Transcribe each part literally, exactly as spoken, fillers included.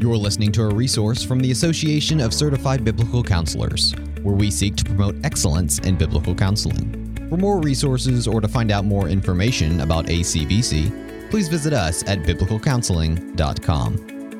You're listening to a resource from the Association of Certified Biblical Counselors, where we seek to promote excellence in biblical counseling. For more resources or to find out more information about A C B C, please visit us at biblical counseling dot com.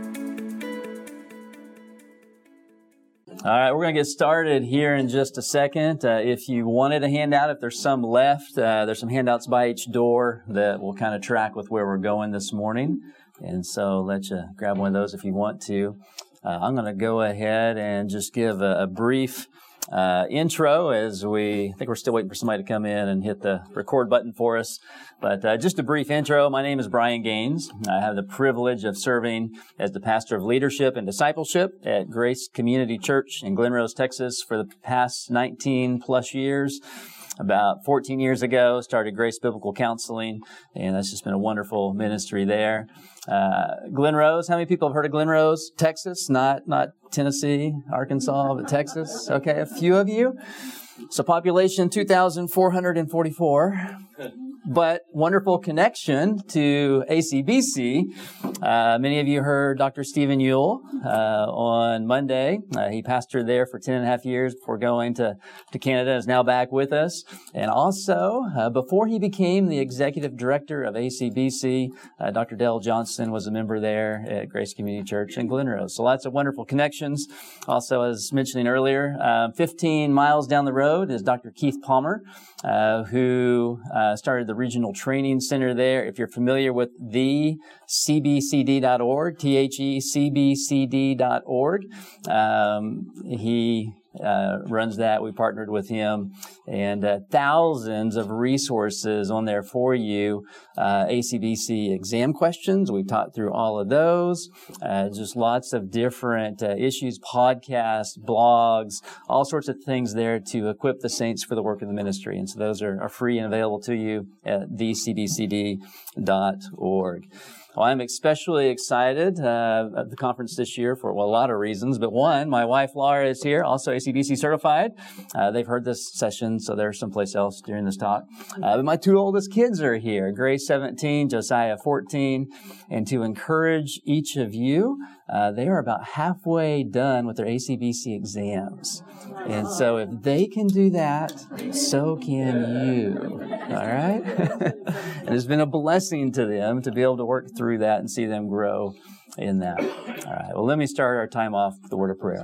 All right, we're going to get started here in just a second. Uh, if you wanted a handout, if there's some left, uh, there's some handouts by each door that will kind of track with where we're going this morning. And so let you grab one of those if you want to. Uh, I'm going to go ahead and just give a, a brief uh, intro as we, I think we're still waiting for somebody to come in and hit the record button for us. But uh, just a brief intro. My name is Brian Gaines. I have the privilege of serving as the pastor of leadership and discipleship at Grace Community Church in Glen Rose, Texas for the past nineteen plus years. About fourteen years ago, started Grace Biblical Counseling, and that's just been a wonderful ministry there. Uh, Glen Rose, how many people have heard of Glen Rose, Texas? Not not Tennessee, Arkansas, but Texas. Okay, a few of you. So population two thousand four hundred forty-four. But wonderful connection to A C B C. Uh, many of you heard Doctor Stephen Yule uh, on Monday. Uh, he pastored there for ten and a half years before going to, to Canada, is now back with us. And also, uh, before he became the executive director of A C B C, uh, Doctor Dale Johnson was a member there at Grace Community Church in Glen Rose. So lots of wonderful connections. Also, as mentioning earlier, uh, fifteen miles down the road is Doctor Keith Palmer, uh, who uh, started the Regional Training Center there. If you're familiar with the C B C D dot org, T H E C B C D dot org, um, he uh, runs that. We partnered with him, and uh, thousands of resources on there for you. Uh, A C B C exam questions. We've taught through all of those. Uh, just lots of different uh, issues, podcasts, blogs, all sorts of things there to equip the saints for the work of the ministry. And so those are, are free and available to you at the C B C D dot org. Well, I'm especially excited uh, at the conference this year for well, a lot of reasons. But one, my wife Laura is here, also A C B C certified. Uh, they've heard this session, so they're someplace else during this talk. Uh, but my two oldest kids are here, Grace seventeen, Josiah fourteen. And to encourage each of you, uh, they are about halfway done with their A C B C exams. And so if they can do that, so can you. All right? And it's been a blessing to them to be able to work through that and see them grow in that. All right. Well, let me start our time off with the word of prayer.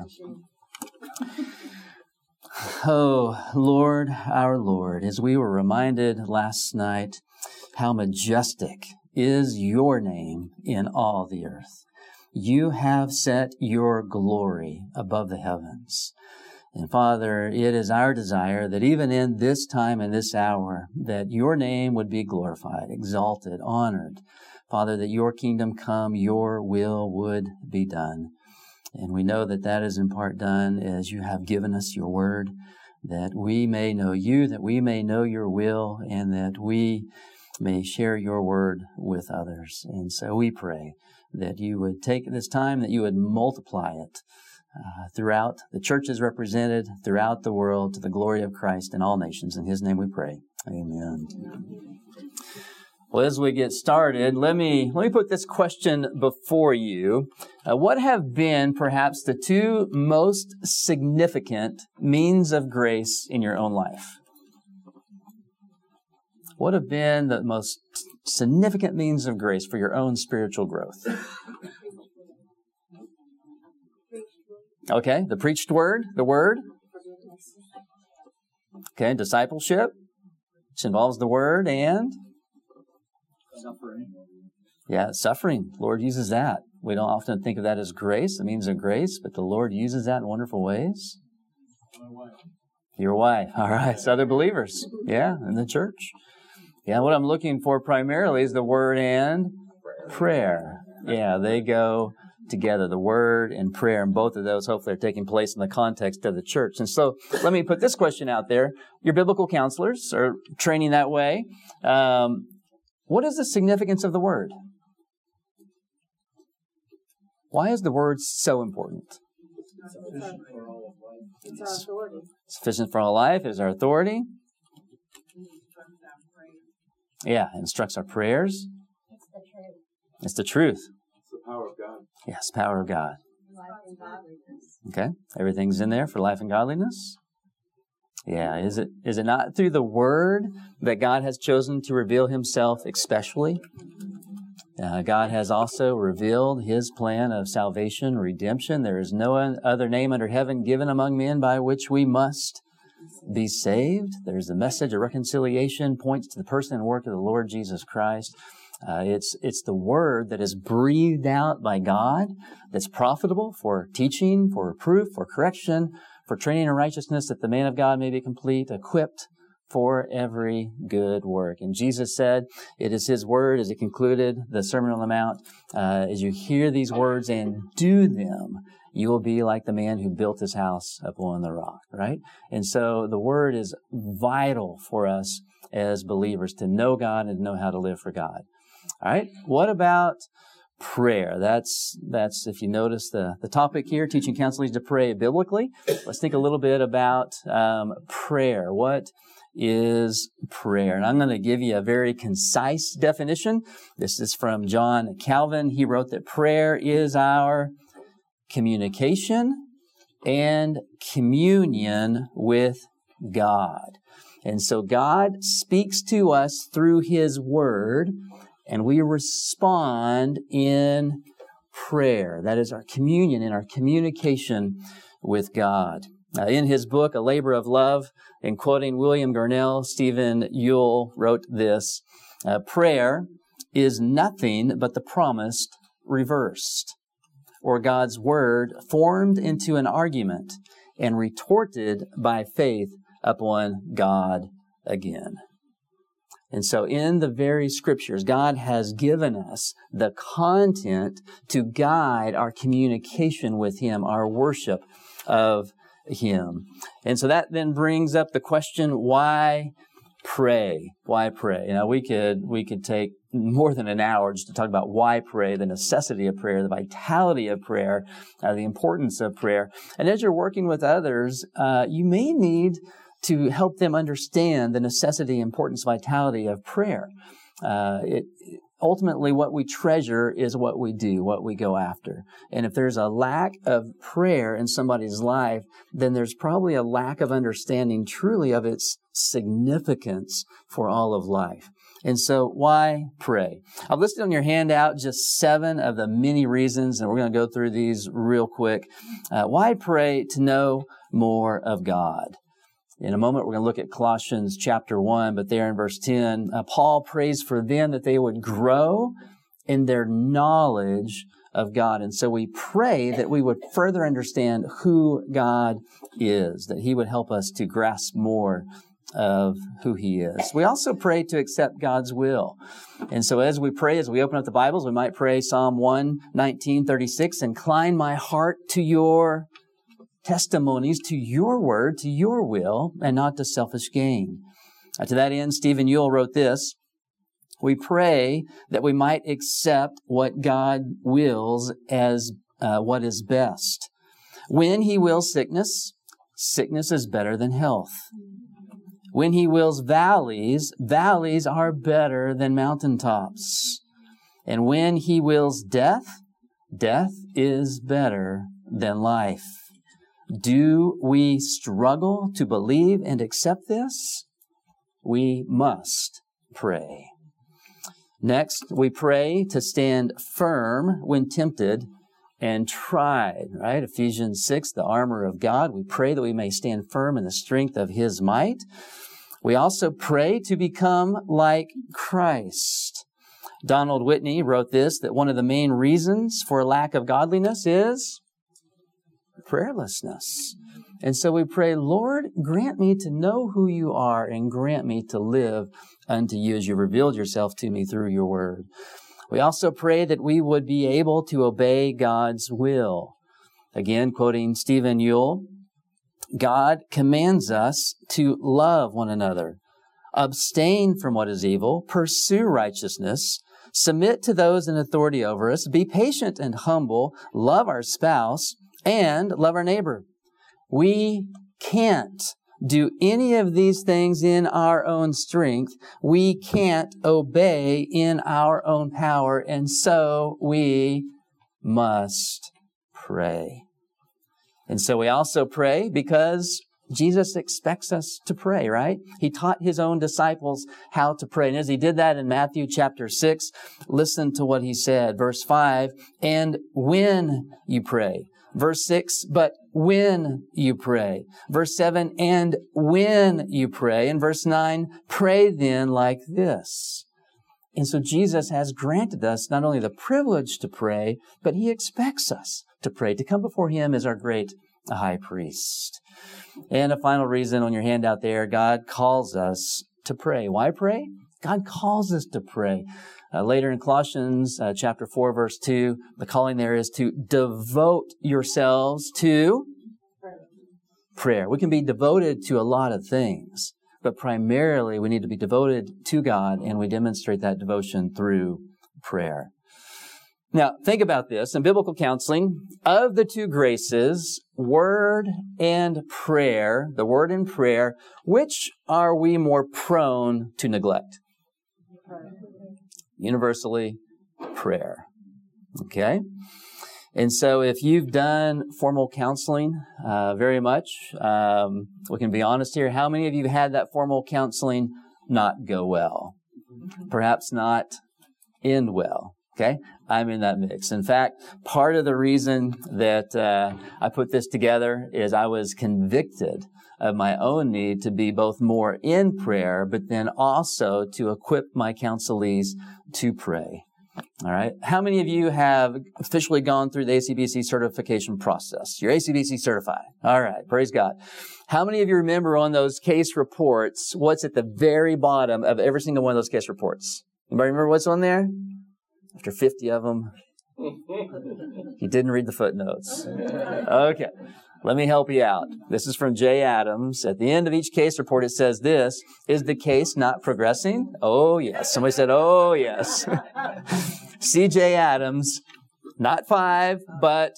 Oh, Lord, our Lord, as we were reminded last night how majestic is your name in all the earth. You have set your glory above the heavens. And Father, it is our desire that even in this time and this hour, that your name would be glorified, exalted, honored. Father, that your kingdom come, your will would be done. And we know that that is in part done as you have given us your word, that we may know you, that we may know your will, and that we may share your word with others. And so we pray that you would take this time, that you would multiply it uh, throughout the churches represented, throughout the world, to the glory of Christ in all nations. In his name we pray. Amen. Well, as we get started, let me let me put this question before you. Uh, what have been perhaps the two most significant means of grace in your own life? What have been the most significant means of grace for your own spiritual growth? Okay, the preached word, the word. Okay, discipleship, which involves the word and suffering. Yeah, suffering. Lord uses that. We don't often think of that as grace, the means of grace, but the Lord uses that in wonderful ways. My wife. Your wife. All right, it's other believers. Yeah, in the church. Yeah, what I'm looking for primarily is the word and prayer. Yeah, they go together, the word and prayer, and both of those hopefully are taking place in the context of the church. And so let me put this question out there. Your biblical counselors are training that way. Um, what is the significance of the word? Why is the word so important? Sufficient for all of life. It's our authority. Sufficient for all life is our authority. Yeah, it instructs our prayers. It's the truth. It's the truth. It's the power of God. Yes, power of God. Okay, everything's in there for life and godliness. Yeah, is it is it not through the Word that God has chosen to reveal Himself especially? Uh, God has also revealed His plan of salvation, redemption. There is no other name under heaven given among men by which we must be saved. There's the message of reconciliation, points to the person and work of the Lord Jesus Christ. Uh, it's it's the Word that is breathed out by God, that's profitable for teaching, for reproof, for correction, for training in righteousness, that the man of God may be complete, equipped for every good work. And Jesus said, it is His Word, as He concluded the Sermon on the Mount, uh, as you hear these words and do them, you will be like the man who built his house upon the rock, right? And so the Word is vital for us as believers to know God and to know how to live for God. All right, what about prayer? That's, that's if you notice the, the topic here, teaching counselors to pray biblically. Let's think a little bit about um, prayer. What is prayer? And I'm going to give you a very concise definition. This is from John Calvin. He wrote that prayer is our communication and communion with God. And so God speaks to us through His Word, and we respond in prayer. That is our communion and our communication with God. Uh, in his book, A Labor of Love, in quoting William Gurnall, Stephen Ewell wrote this, uh, prayer is nothing but the promised reversed, or God's Word formed into an argument and retorted by faith upon God again. And so in the very Scriptures, God has given us the content to guide our communication with Him, our worship of Him. And so that then brings up the question, why pray? Why pray? You know, we could, we could take more than an hour just to talk about why pray, the necessity of prayer, the vitality of prayer, uh, the importance of prayer. And as you're working with others, uh, you may need to help them understand the necessity, importance, vitality of prayer. Uh, it, ultimately, what we treasure is what we do, what we go after. And if there's a lack of prayer in somebody's life, then there's probably a lack of understanding truly of its significance for all of life. And so, why pray? I've listed on your handout just seven of the many reasons, and we're going to go through these real quick. Uh, why pray? To know more of God. In a moment, we're going to look at Colossians chapter one, but there in verse ten, uh, Paul prays for them that they would grow in their knowledge of God. And so we pray that we would further understand who God is, that He would help us to grasp more of who He is. We also pray to accept God's will. And so as we pray, as we open up the Bibles, we might pray Psalm one nineteen thirty-six, incline my heart to your testimonies, to your word, to your will, and not to selfish gain. Uh, to that end, Stephen Ewell wrote this, we pray that we might accept what God wills as uh, what is best. When He wills sickness, sickness is better than health. When He wills valleys, valleys are better than mountaintops. And when He wills death, death is better than life. Do we struggle to believe and accept this? We must pray. Next, we pray to stand firm when tempted and tried, right? Ephesians six, the armor of God. We pray that we may stand firm in the strength of His might. We also pray to become like Christ. Donald Whitney wrote this, that one of the main reasons for a lack of godliness is prayerlessness. And so we pray, Lord, grant me to know who You are and grant me to live unto You as You revealed Yourself to me through Your word. We also pray that we would be able to obey God's will. Again, quoting Stephen Ewell, God commands us to love one another, abstain from what is evil, pursue righteousness, submit to those in authority over us, be patient and humble, love our spouse, and love our neighbor. We can't do any of these things in our own strength. We can't obey in our own power, and so we must pray. And so we also pray because Jesus expects us to pray, right? He taught his own disciples how to pray. And as he did that in Matthew chapter six, listen to what he said. Verse five, and when you pray. Verse six, but when you pray. Verse seven, and when you pray. And verse nine, pray then like this. And so Jesus has granted us not only the privilege to pray, but he expects us to pray, to come before him as our great high priest. And a final reason on your handout there, God calls us to pray. Why pray? God calls us to pray. Uh, later in Colossians uh, chapter four, verse two, the calling there is to devote yourselves to prayer. We can be devoted to a lot of things, but primarily we need to be devoted to God, and we demonstrate that devotion through prayer. Now, think about this. In biblical counseling, of the two graces, word and prayer, the word and prayer, which are we more prone to neglect? Universally, prayer. Okay? And so if you've done formal counseling uh, very much, um, we can be honest here, how many of you had that formal counseling not go well? Perhaps not end well. Okay? I'm in that mix. In fact, part of the reason that uh, I put this together is I was convicted of my own need to be both more in prayer, but then also to equip my counselees to pray. All right. How many of you have officially gone through the A C B C certification process? You're A C B C certified. All right. Praise God. How many of you remember on those case reports, what's at the very bottom of every single one of those case reports? Anybody remember what's on there? After fifty of them, you didn't read the footnotes. Okay. Let me help you out. This is from Jay Adams. At the end of each case report, it says this: is the case not progressing? Oh, yes. Somebody said, oh, yes. C J Adams, not five, but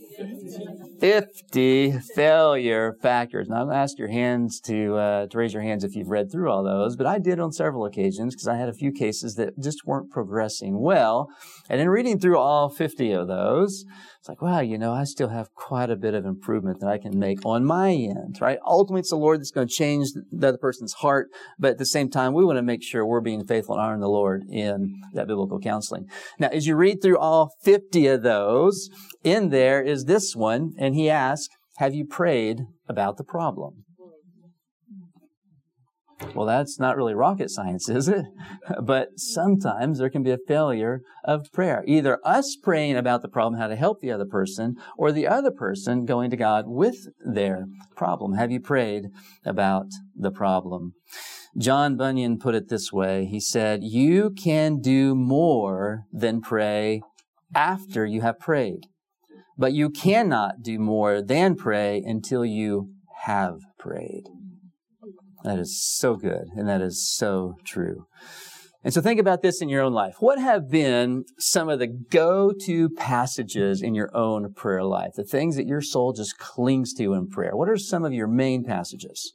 fifty failure factors. Now, I'm going to ask your hands to, uh, to raise your hands if you've read through all those, but I did on several occasions because I had a few cases that just weren't progressing well. And in reading through all fifty of those, it's like, wow, you know, I still have quite a bit of improvement that I can make on my end, right? Ultimately, it's the Lord that's going to change the other person's heart, but at the same time, we want to make sure we're being faithful and honoring the Lord in that biblical counseling. Now, as you read through all fifty of those, in there is this one, and he asks, have you prayed about the problem? Well, that's not really rocket science, is it? But sometimes there can be a failure of prayer. Either us praying about the problem, how to help the other person, or the other person going to God with their problem. Have you prayed about the problem? John Bunyan put it this way. He said, you can do more than pray after you have prayed, but you cannot do more than pray until you have prayed. That is so good, and that is so true. And so think about this in your own life. What have been some of the go-to passages in your own prayer life, the things that your soul just clings to in prayer? What are some of your main passages?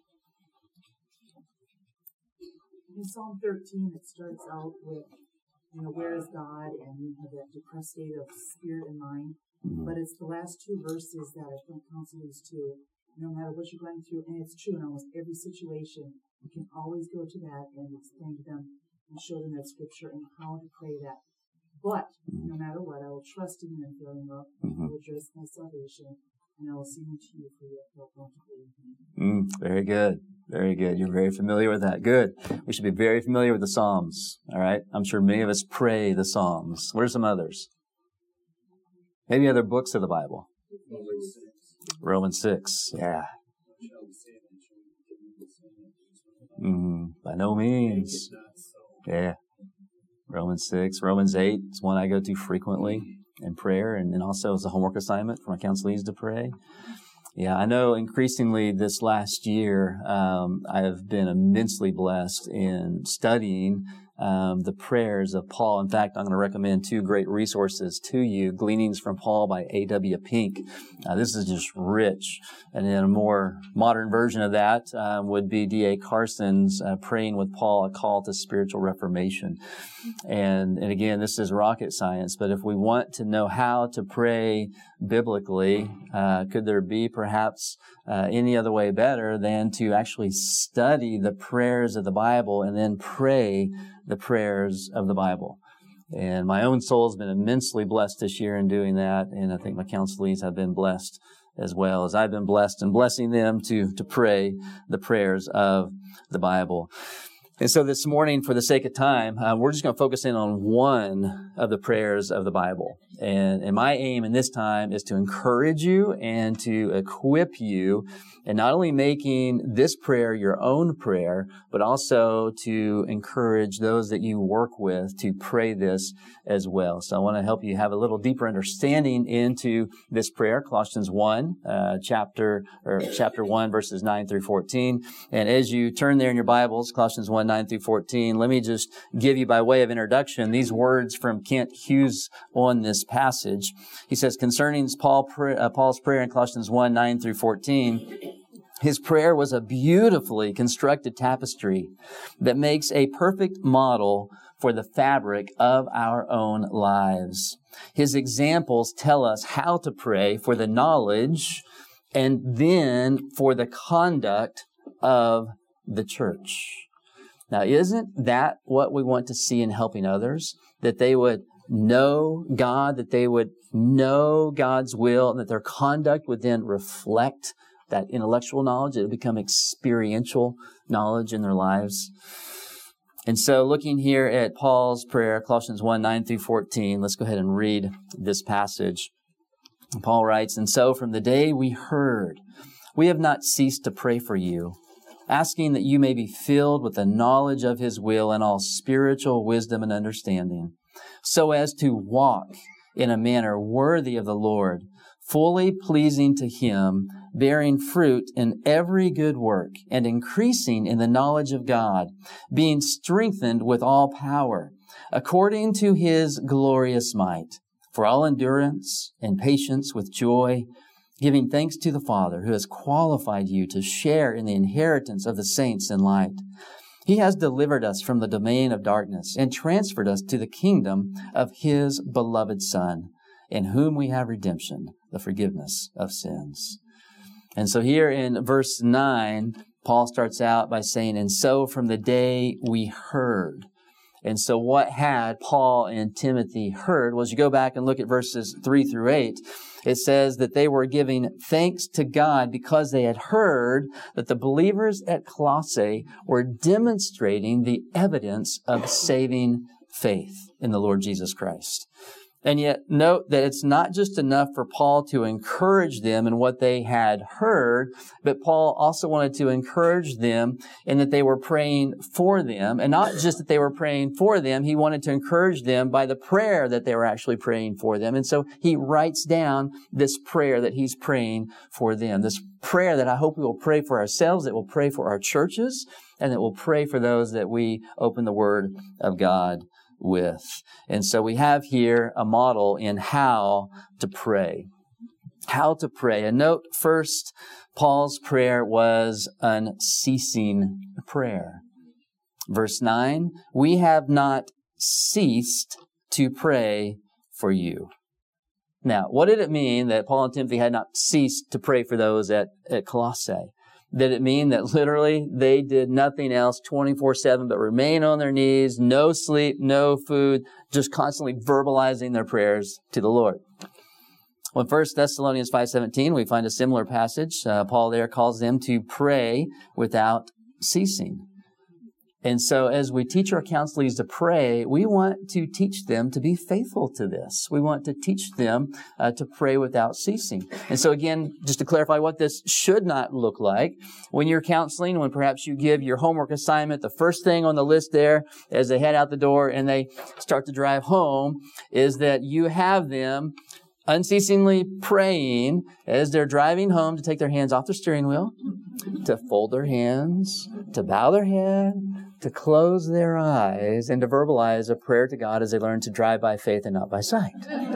In Psalm thirteen, it starts out with, you know, where is God? And you have that depressed state of spirit and mind. Mm-hmm. But it's the last two verses that I think counselors to, no matter what you're going through, and it's true in almost every situation, you can always go to that and explain to them and show them that scripture and how to pray that. But no matter what, I will trust in you and fill you up. I will rejoice in my salvation, and I will sing to you for your help. Mm, very good. Very good. You're very familiar with that. Good. We should be very familiar with the Psalms. All right. I'm sure many of us pray the Psalms. What are some others? Maybe other books of the Bible. Romans six, yeah. Mm, by no means. Yeah. Romans six. Romans eight is one I go to frequently in prayer, and then also as a homework assignment for my counselees to pray. Yeah, I know increasingly this last year, um, I have been immensely blessed in studying um, the prayers of Paul. In fact, I'm going to recommend two great resources to you, Gleanings from Paul by A W Pink. Uh, this is just rich. And then a more modern version of that uh, would be D A Carson's uh, Praying with Paul, A Call to Spiritual Reformation. And, and again, this is rocket science, but if we want to know how to pray biblically, uh, could there be perhaps uh, any other way better than to actually study the prayers of the Bible and then pray the prayers of the Bible? And my own soul has been immensely blessed this year in doing that, and I think my counselees have been blessed as well, as I've been blessed in blessing them to, to pray the prayers of the Bible. And so this morning, for the sake of time, uh, we're just going to focus in on one of the prayers of the Bible. And, and my aim in this time is to encourage you and to equip you in not only making this prayer your own prayer, but also to encourage those that you work with to pray this as well. So I want to help you have a little deeper understanding into this prayer, Colossians one, uh, chapter, or chapter one, verses nine through fourteen. And as you turn there in your Bibles, Colossians one, nine through fourteen, let me just give you by way of introduction these words from Kent Hughes on this passage. He says, concerning Paul, uh, Paul's prayer in Colossians one, nine through fourteen, his prayer was a beautifully constructed tapestry that makes a perfect model for the fabric of our own lives. His examples tell us how to pray for the knowledge and then for the conduct of the church. Now, isn't that what we want to see in helping others? That they would know God, that they would know God's will, and that their conduct would then reflect that intellectual knowledge. It would become experiential knowledge in their lives. And so looking here at Paul's prayer, Colossians one, nine through fourteen, let's go ahead and read this passage. Paul writes, and so from the day we heard, we have not ceased to pray for you, asking that you may be filled with the knowledge of His will and all spiritual wisdom and understanding, so as to walk in a manner worthy of the Lord, fully pleasing to Him, bearing fruit in every good work, and increasing in the knowledge of God, being strengthened with all power, according to His glorious might, for all endurance and patience with joy, giving thanks to the Father who has qualified you to share in the inheritance of the saints in light. He has delivered us from the domain of darkness and transferred us to the kingdom of His beloved Son, in whom we have redemption, the forgiveness of sins. And so here in verse nine, Paul starts out by saying, and so from the day we heard. And so what had Paul and Timothy heard? Well, as you go back and look at verses three through eight, it says that they were giving thanks to God because they had heard that the believers at Colossae were demonstrating the evidence of saving faith in the Lord Jesus Christ. And yet, note that it's not just enough for Paul to encourage them in what they had heard, but Paul also wanted to encourage them in that they were praying for them. And not just that they were praying for them, he wanted to encourage them by the prayer that they were actually praying for them. And so he writes down this prayer that he's praying for them. This prayer that I hope we will pray for ourselves, that we'll pray for our churches, and that we'll pray for those that we open the Word of God with. And so we have here a model in how to pray. How to pray. And note first, Paul's prayer was unceasing prayer. Verse nine, we have not ceased to pray for you. Now, what did it mean that Paul and Timothy had not ceased to pray for those at, at Colossae? Did it mean that literally they did nothing else twenty-four seven but remain on their knees, no sleep, no food, just constantly verbalizing their prayers to the Lord? Well, in First Thessalonians five seventeen, we find a similar passage. Uh, Paul there calls them to pray without ceasing. And so as we teach our counselees to pray, we want to teach them to be faithful to this. We want to teach them uh, to pray without ceasing. And so again, just to clarify what this should not look like, when you're counseling, when perhaps you give your homework assignment, the first thing on the list there as they head out the door and they start to drive home is that you have them unceasingly praying as they're driving home to take their hands off the steering wheel, to fold their hands, to bow their head, to close their eyes and to verbalize a prayer to God as they learn to drive by faith and not by sight.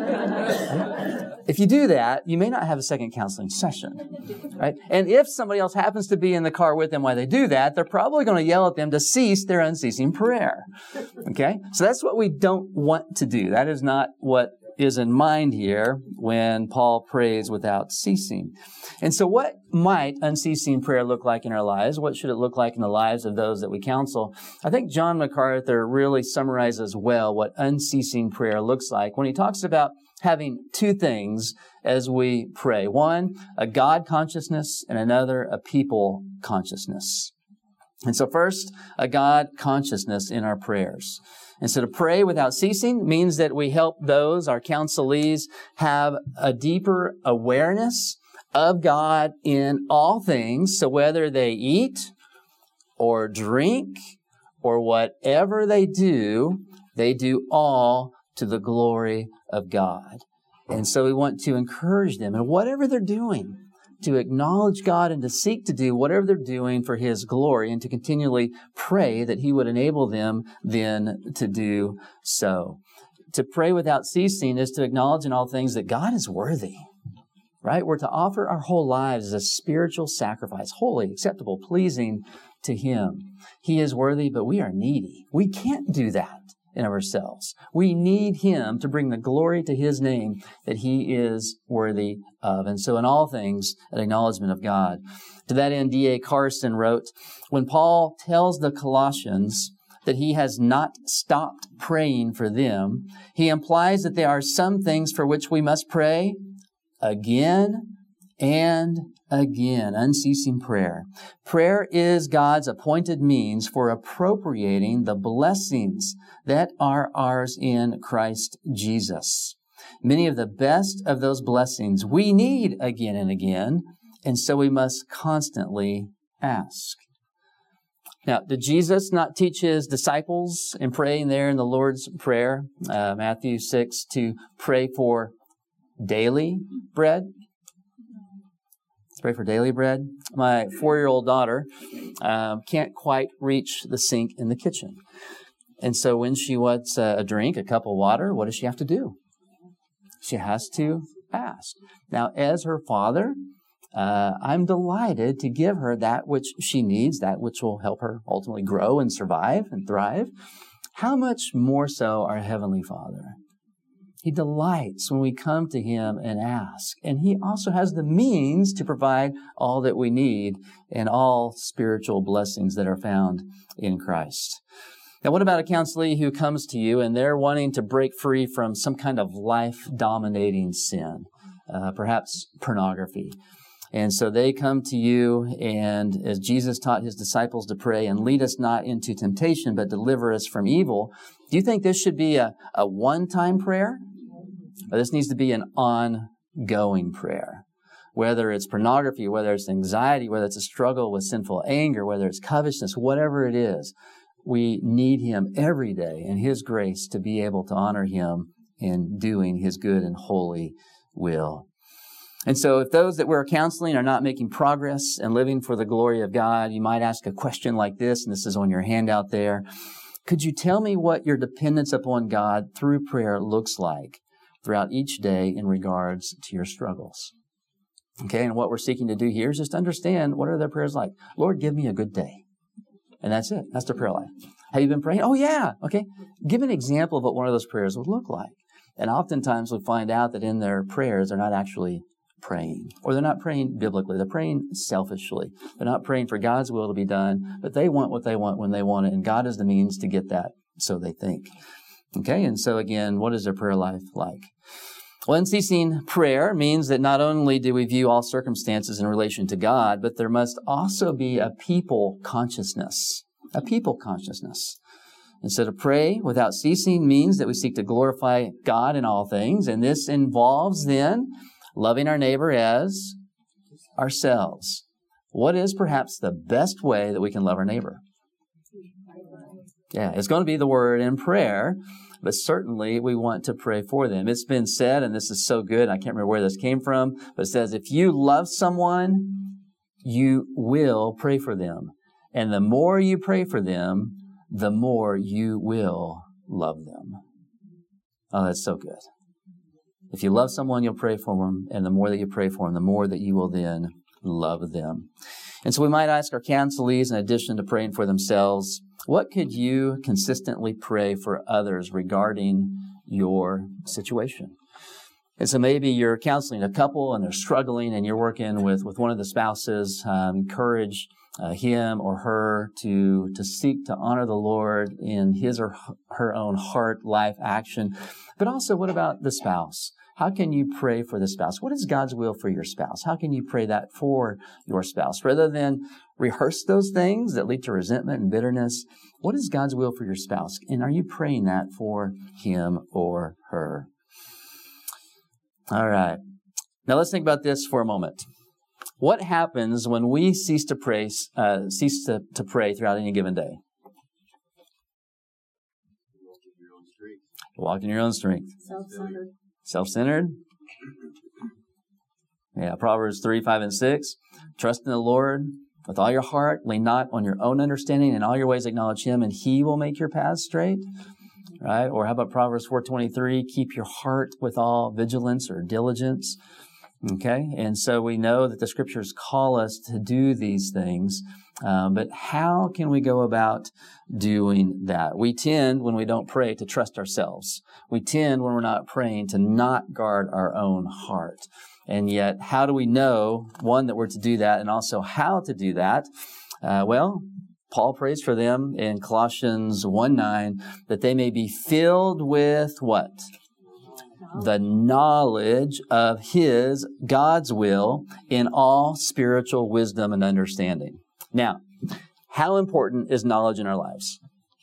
Right? If you do that, you may not have a second counseling session, right? And if somebody else happens to be in the car with them while they do that, they're probably going to yell at them to cease their unceasing prayer. Okay? So that's what we don't want to do. That is not what is in mind here when Paul prays without ceasing. And so what might unceasing prayer look like in our lives? What should it look like in the lives of those that we counsel? I think John MacArthur really summarizes well what unceasing prayer looks like when he talks about having two things as we pray. One, a God consciousness, and another, a people consciousness. And so first, a God consciousness in our prayers. And so to pray without ceasing means that we help those, our counselees, have a deeper awareness of God in all things. So whether they eat or drink or whatever they do, they do all to the glory of God. And so we want to encourage them in whatever they're doing, to acknowledge God and to seek to do whatever they're doing for His glory, and to continually pray that He would enable them then to do so. To pray without ceasing is to acknowledge in all things that God is worthy, right? We're to offer our whole lives as a spiritual sacrifice, holy, acceptable, pleasing to Him. He is worthy, but we are needy. We can't do that in ourselves. We need Him to bring the glory to His name that He is worthy of. And so in all things, an acknowledgement of God. To that end, D A Carson wrote, when Paul tells the Colossians that he has not stopped praying for them, he implies that there are some things for which we must pray again and again. Unceasing prayer. Prayer is God's appointed means for appropriating the blessings that are ours in Christ Jesus. Many of the best of those blessings we need again and again, and so we must constantly ask. Now, did Jesus not teach His disciples in praying there in the Lord's Prayer, uh, Matthew six, to pray for daily bread? Pray for daily bread. My four-year-old daughter um, can't quite reach the sink in the kitchen. And so when she wants a drink, a cup of water, what does she have to do? She has to ask. Now, as her father, uh, I'm delighted to give her that which she needs, that which will help her ultimately grow and survive and thrive. How much more so our Heavenly Father? He delights when we come to Him and ask. And He also has the means to provide all that we need and all spiritual blessings that are found in Christ. Now, what about a counselee who comes to you and they're wanting to break free from some kind of life-dominating sin, uh, perhaps pornography? And so they come to you, and as Jesus taught His disciples to pray, and lead us not into temptation, but deliver us from evil. Do you think this should be a, a one-time prayer? Or this needs to be an ongoing prayer? Whether it's pornography, whether it's anxiety, whether it's a struggle with sinful anger, whether it's covetousness, whatever it is, we need Him every day and His grace to be able to honor Him in doing His good and holy will. And so if those that we're counseling are not making progress and living for the glory of God, you might ask a question like this, and this is on your handout there. Could you tell me what your dependence upon God through prayer looks like throughout each day in regards to your struggles? Okay, and what we're seeking to do here is just understand, what are their prayers like? Lord, give me a good day. And that's it. That's their prayer life. Have you been praying? Oh, yeah. Okay. Give an example of what one of those prayers would look like. And oftentimes we find out that in their prayers, they're not actually praying, or they're not praying biblically. They're praying selfishly. They're not praying for God's will to be done, but they want what they want when they want it, and God is the means to get that, so they think. Okay, and so again, what is their prayer life like? Well, unceasing prayer means that not only do we view all circumstances in relation to God, but there must also be a people consciousness, a people consciousness. And so to pray without ceasing means that we seek to glorify God in all things, and this involves then loving our neighbor as ourselves. What is perhaps the best way that we can love our neighbor? Yeah, it's going to be the word in prayer, but certainly we want to pray for them. It's been said, and this is so good, I can't remember where this came from, but it says, if you love someone, you will pray for them. And the more you pray for them, the more you will love them. Oh, that's so good. If you love someone, you'll pray for them, and the more that you pray for them, the more that you will then love them. And so we might ask our counselees, in addition to praying for themselves, what could you consistently pray for others regarding your situation? And so maybe you're counseling a couple and they're struggling and you're working with, with one of the spouses. Um, encourage uh, him or her to, to seek to honor the Lord in his or her own heart, life, action. But also, what about the spouse? How can you pray for the spouse? What is God's will for your spouse? How can you pray that for your spouse? Rather than rehearse those things that lead to resentment and bitterness, what is God's will for your spouse? And are you praying that for him or her? All right. Now let's think about this for a moment. What happens when we cease to pray, uh, cease to, to pray throughout any given day? Walk in your own strength. Self-centered. Self-centered. Yeah, Proverbs three, five, and six. Trust in the Lord with all your heart. Lean not on your own understanding. In all your ways acknowledge him, and he will make your paths straight. Right? Or how about Proverbs four twenty-three? Keep your heart with all vigilance or diligence. Okay? And so we know that the scriptures call us to do these things. Uh, but how can we go about doing that? We tend, when we don't pray, to trust ourselves. We tend, when we're not praying, to not guard our own heart. And yet, how do we know, one, that we're to do that, and also how to do that? Uh, well, Paul prays for them in Colossians one nine, that they may be filled with what? The knowledge of his, God's will, in all spiritual wisdom and understanding. Now, how important is knowledge in our lives?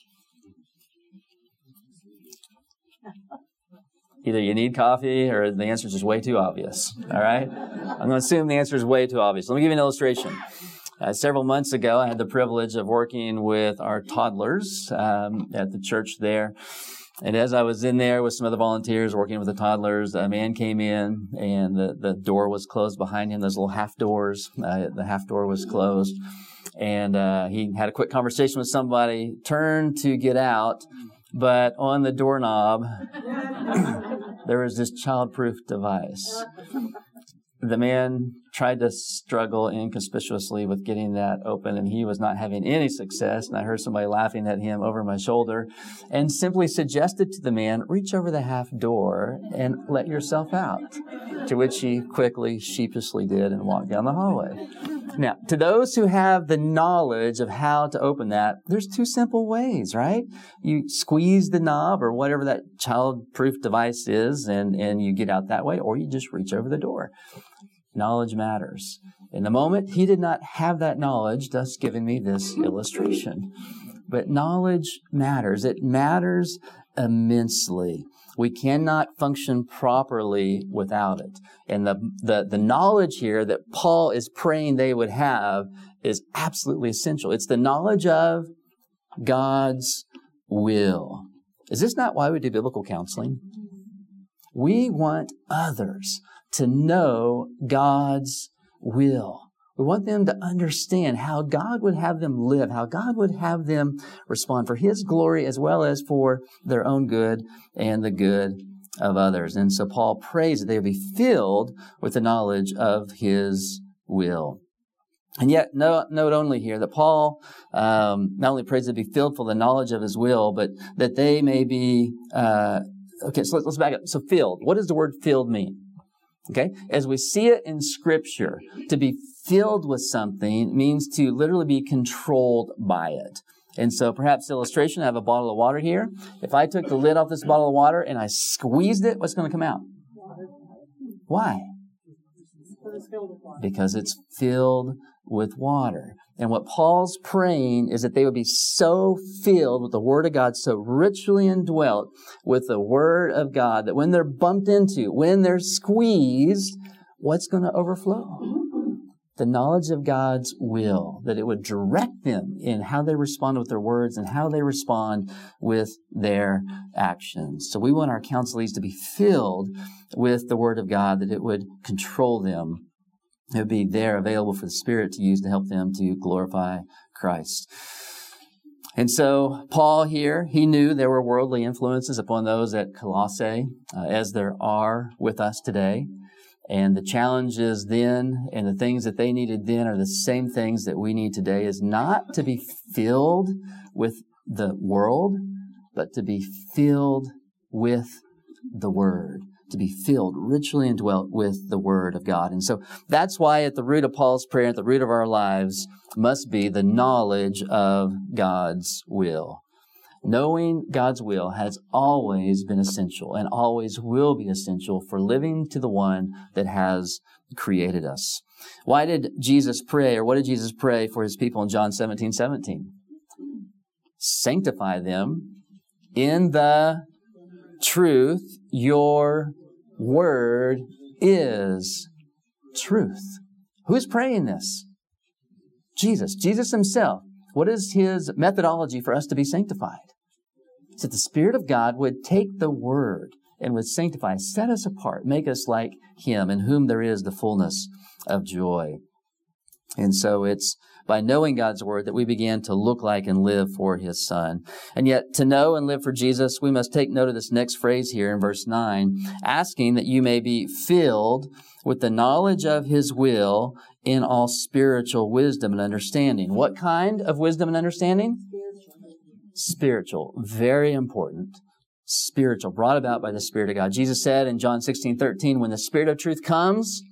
Either you need coffee or the answer is just way too obvious. All right? I'm going to assume the answer is way too obvious. Let me give you an illustration. Uh, several months ago, I had the privilege of working with our toddlers um, at the church there. And as I was in there with some other volunteers working with the toddlers, a man came in and the, the door was closed behind him. Those little half doors, uh, the half door was closed. And uh, he had a quick conversation with somebody, turned to get out, but on the doorknob, there was this child-proof device. The man tried to struggle inconspicuously with getting that open, and he was not having any success. And I heard somebody laughing at him over my shoulder and simply suggested to the man, reach over the half door and let yourself out. To which he quickly, sheepishly did and walked down the hallway. Now, to those who have the knowledge of how to open that, there's two simple ways, right? You squeeze the knob or whatever that child-proof device is, and, and you get out that way, or you just reach over the door. Knowledge matters. In the moment, he did not have that knowledge, thus giving me this illustration. But knowledge matters. It matters immensely. We cannot function properly without it. And the, the, the knowledge here that Paul is praying they would have is absolutely essential. It's the knowledge of God's will. Is this not why we do biblical counseling? We want others to know God's will. We want them to understand how God would have them live, how God would have them respond for his glory as well as for their own good and the good of others. And so Paul prays that they will be filled with the knowledge of his will. And yet, note, note only here that Paul um, not only prays to be filled for the knowledge of his will, but that they may be, uh, okay, so let's, let's back up. So filled, what does the word filled mean? Okay, as we see it in Scripture, to be filled with something means to literally be controlled by it. And so perhaps illustration, I have a bottle of water here. If I took the lid off this bottle of water and I squeezed it, what's going to come out? Water. Why? Because it's filled with water. And what Paul's praying is that they would be so filled with the Word of God, so richly indwelt with the Word of God, that when they're bumped into, when they're squeezed, what's going to overflow? The knowledge of God's will, that it would direct them in how they respond with their words and how they respond with their actions. So we want our counselees to be filled with the Word of God, that it would control them. It would be there available for the Spirit to use to help them to glorify Christ. And so Paul here, he knew there were worldly influences upon those at Colossae, uh, as there are with us today. And the challenges then and the things that they needed then are the same things that we need today, is not to be filled with the world, but to be filled with the Word, to be filled, richly indwelt with the Word of God. And so that's why at the root of Paul's prayer, at the root of our lives, must be the knowledge of God's will. Knowing God's will has always been essential and always will be essential for living to the one that has created us. Why did Jesus pray, or what did Jesus pray for his people in John seventeen seventeen? Sanctify them in the truth. Your word is truth. Who's praying this? Jesus. Jesus himself. What is his methodology for us to be sanctified? It's that the Spirit of God would take the Word and would sanctify, set us apart, make us like him, in whom there is the fullness of joy. And so it's by knowing God's Word that we begin to look like and live for his Son. And yet to know and live for Jesus, we must take note of this next phrase here in verse nine, asking that you may be filled with the knowledge of his will in all spiritual wisdom and understanding. What kind of wisdom and understanding? Spiritual. Very important. Spiritual. Brought about by the Spirit of God. Jesus said in John sixteen thirteen, when the Spirit of truth comes,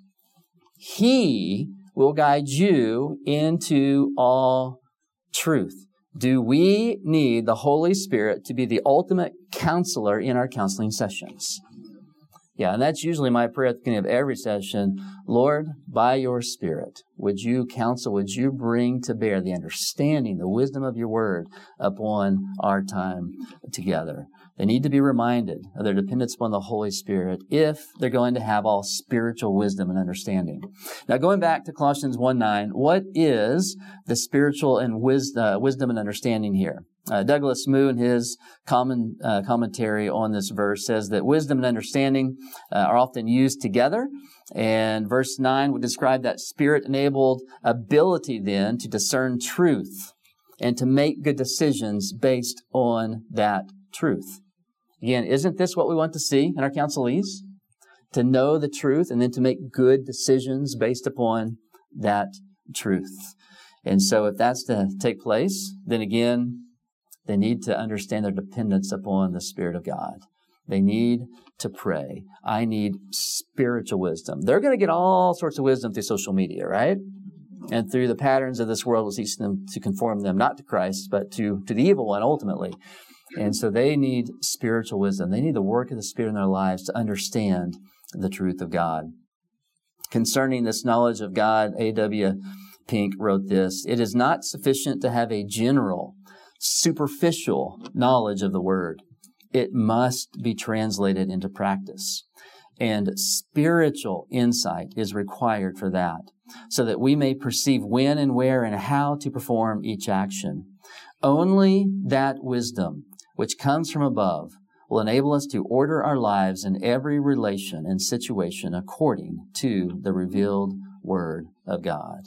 he will guide you into all truth. Do we need the Holy Spirit to be the ultimate counselor in our counseling sessions? Yeah, and that's usually my prayer at the beginning of every session. Lord, by your Spirit, would you counsel, would you bring to bear the understanding, the wisdom of your word upon our time together? They need to be reminded of their dependence upon the Holy Spirit if they're going to have all spiritual wisdom and understanding. Now, going back to Colossians one nine, what is the spiritual and wis- uh, wisdom and understanding here? Uh, Douglas Moo, in his common, uh, commentary on this verse, says that wisdom and understanding uh, are often used together. And verse nine would describe that Spirit-enabled ability then to discern truth and to make good decisions based on that truth. Again, isn't this what we want to see in our counselees? To know the truth and then to make good decisions based upon that truth. And so if that's to take place, then again, they need to understand their dependence upon the Spirit of God. They need to pray. I need spiritual wisdom. They're going to get all sorts of wisdom through social media, right? And through the patterns of this world will teach them to conform them not to Christ, but to, to the evil one ultimately. And so they need spiritual wisdom. They need the work of the Spirit in their lives to understand the truth of God. Concerning this knowledge of God, A W Pink wrote this: it is not sufficient to have a general, superficial knowledge of the Word. It must be translated into practice. And spiritual insight is required for that, so that we may perceive when and where and how to perform each action. Only that wisdom which comes from above will enable us to order our lives in every relation and situation according to the revealed Word of God.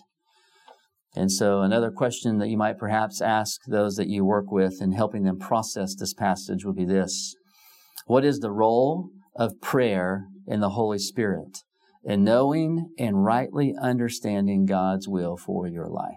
And so another question that you might perhaps ask those that you work with in helping them process this passage would be this: what is the role of prayer in the Holy Spirit in knowing and rightly understanding God's will for your life?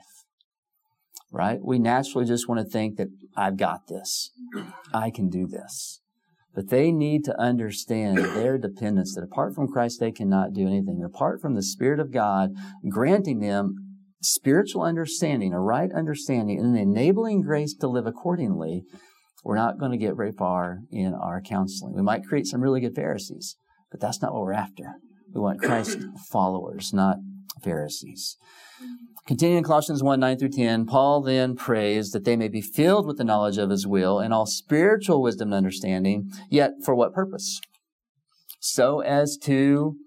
Right? We naturally just want to think that I've got this. I can do this. But they need to understand their dependence, that apart from Christ, they cannot do anything. Apart from the Spirit of God granting them spiritual understanding, a right understanding, and the enabling grace to live accordingly, we're not going to get very far in our counseling. We might create some really good Pharisees, but that's not what we're after. We want Christ followers, not Pharisees. Continuing in Colossians one, nine through ten, Paul then prays that they may be filled with the knowledge of his will and all spiritual wisdom and understanding, yet for what purpose? So as to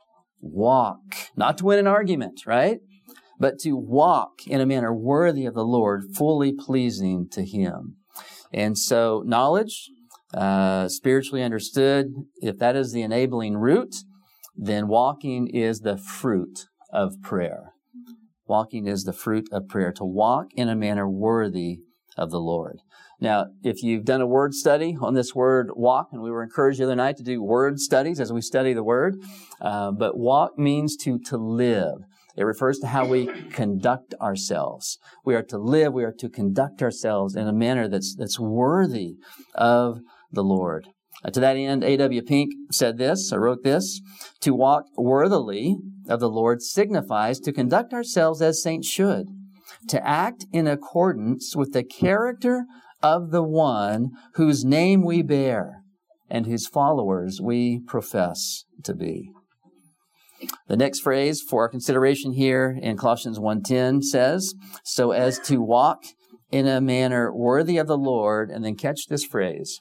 walk, not to win an argument, right? But to walk in a manner worthy of the Lord, fully pleasing to him. And so knowledge, uh, spiritually understood, if that is the enabling root, then walking is the fruit of prayer. Walking is the fruit of prayer, to walk in a manner worthy of the Lord. Now, if you've done a word study on this word walk, and we were encouraged the other night to do word studies as we study the word, uh, but walk means to, to live. It refers to how we conduct ourselves. We are to live, we are to conduct ourselves in a manner that's, that's worthy of the Lord. Uh, to that end, A W Pink said this, or wrote this, to walk worthily of the Lord signifies to conduct ourselves as saints should, to act in accordance with the character of the one whose name we bear and whose followers we profess to be. The next phrase for our consideration here in Colossians one ten says, so as to walk in a manner worthy of the Lord, and then catch this phrase,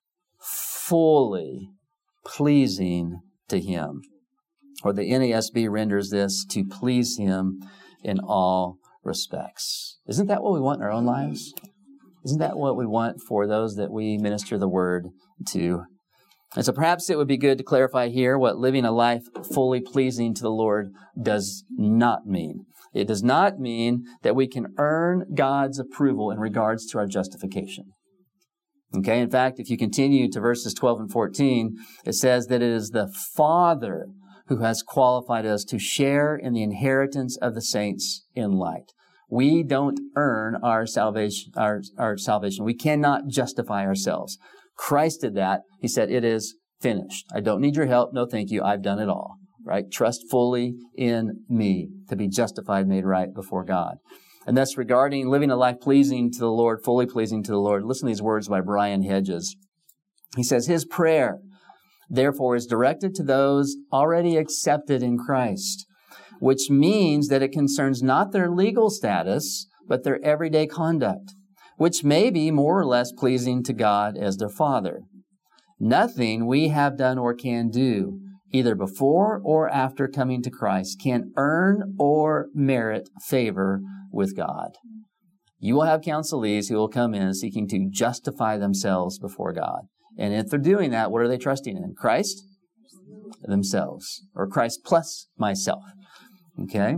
fully pleasing to Him. Or the N A S B renders this, to please Him in all respects. Isn't that what we want in our own lives? Isn't that what we want for those that we minister the word to? And so perhaps it would be good to clarify here what living a life fully pleasing to the Lord does not mean. It does not mean that we can earn God's approval in regards to our justification. Okay, in fact, if you continue to verses twelve and fourteen, it says that it is the Father who has qualified us to share in the inheritance of the saints in light. We don't earn our salvation, our, our salvation. We cannot justify ourselves. Christ did that. He said, it is finished. I don't need your help. No, thank you. I've done it all. Right? Trust fully in me to be justified, made right before God. And thus, regarding living a life pleasing to the Lord, fully pleasing to the Lord, listen to these words by Brian Hedges. He says, his prayer, therefore, is directed to those already accepted in Christ, which means that it concerns not their legal status, but their everyday conduct, which may be more or less pleasing to God as their Father. Nothing we have done or can do, either before or after coming to Christ, can earn or merit favor with God. You will have counselees who will come in seeking to justify themselves before God. And if they're doing that, what are they trusting in? Christ? Themselves. Or Christ plus myself. Okay?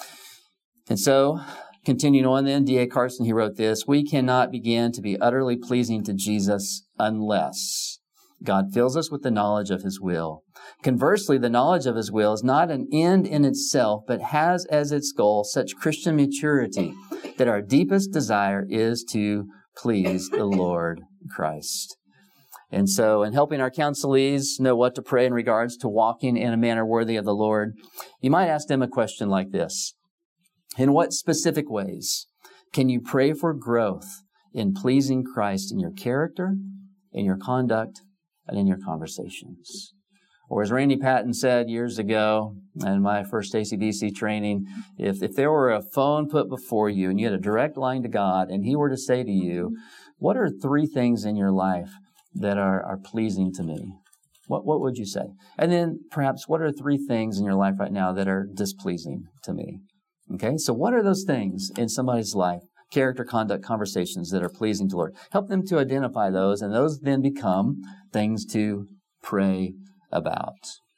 And so, continuing on then, D A Carson, he wrote this, we cannot begin to be utterly pleasing to Jesus unless God fills us with the knowledge of His will. Conversely, the knowledge of His will is not an end in itself, but has as its goal such Christian maturity that our deepest desire is to please the Lord Christ. And so, in helping our counselees know what to pray in regards to walking in a manner worthy of the Lord, you might ask them a question like this. In what specific ways can you pray for growth in pleasing Christ in your character, in your conduct, and in your conversations? Or as Randy Patton said years ago in my first A C B C training, if, if there were a phone put before you and you had a direct line to God and He were to say to you, what are three things in your life that are, are pleasing to me? What, what would you say? And then perhaps what are three things in your life right now that are displeasing to me? Okay, so what are those things in somebody's life, character, conduct, conversations that are pleasing to the Lord? Help them to identify those, and those then become things to pray about.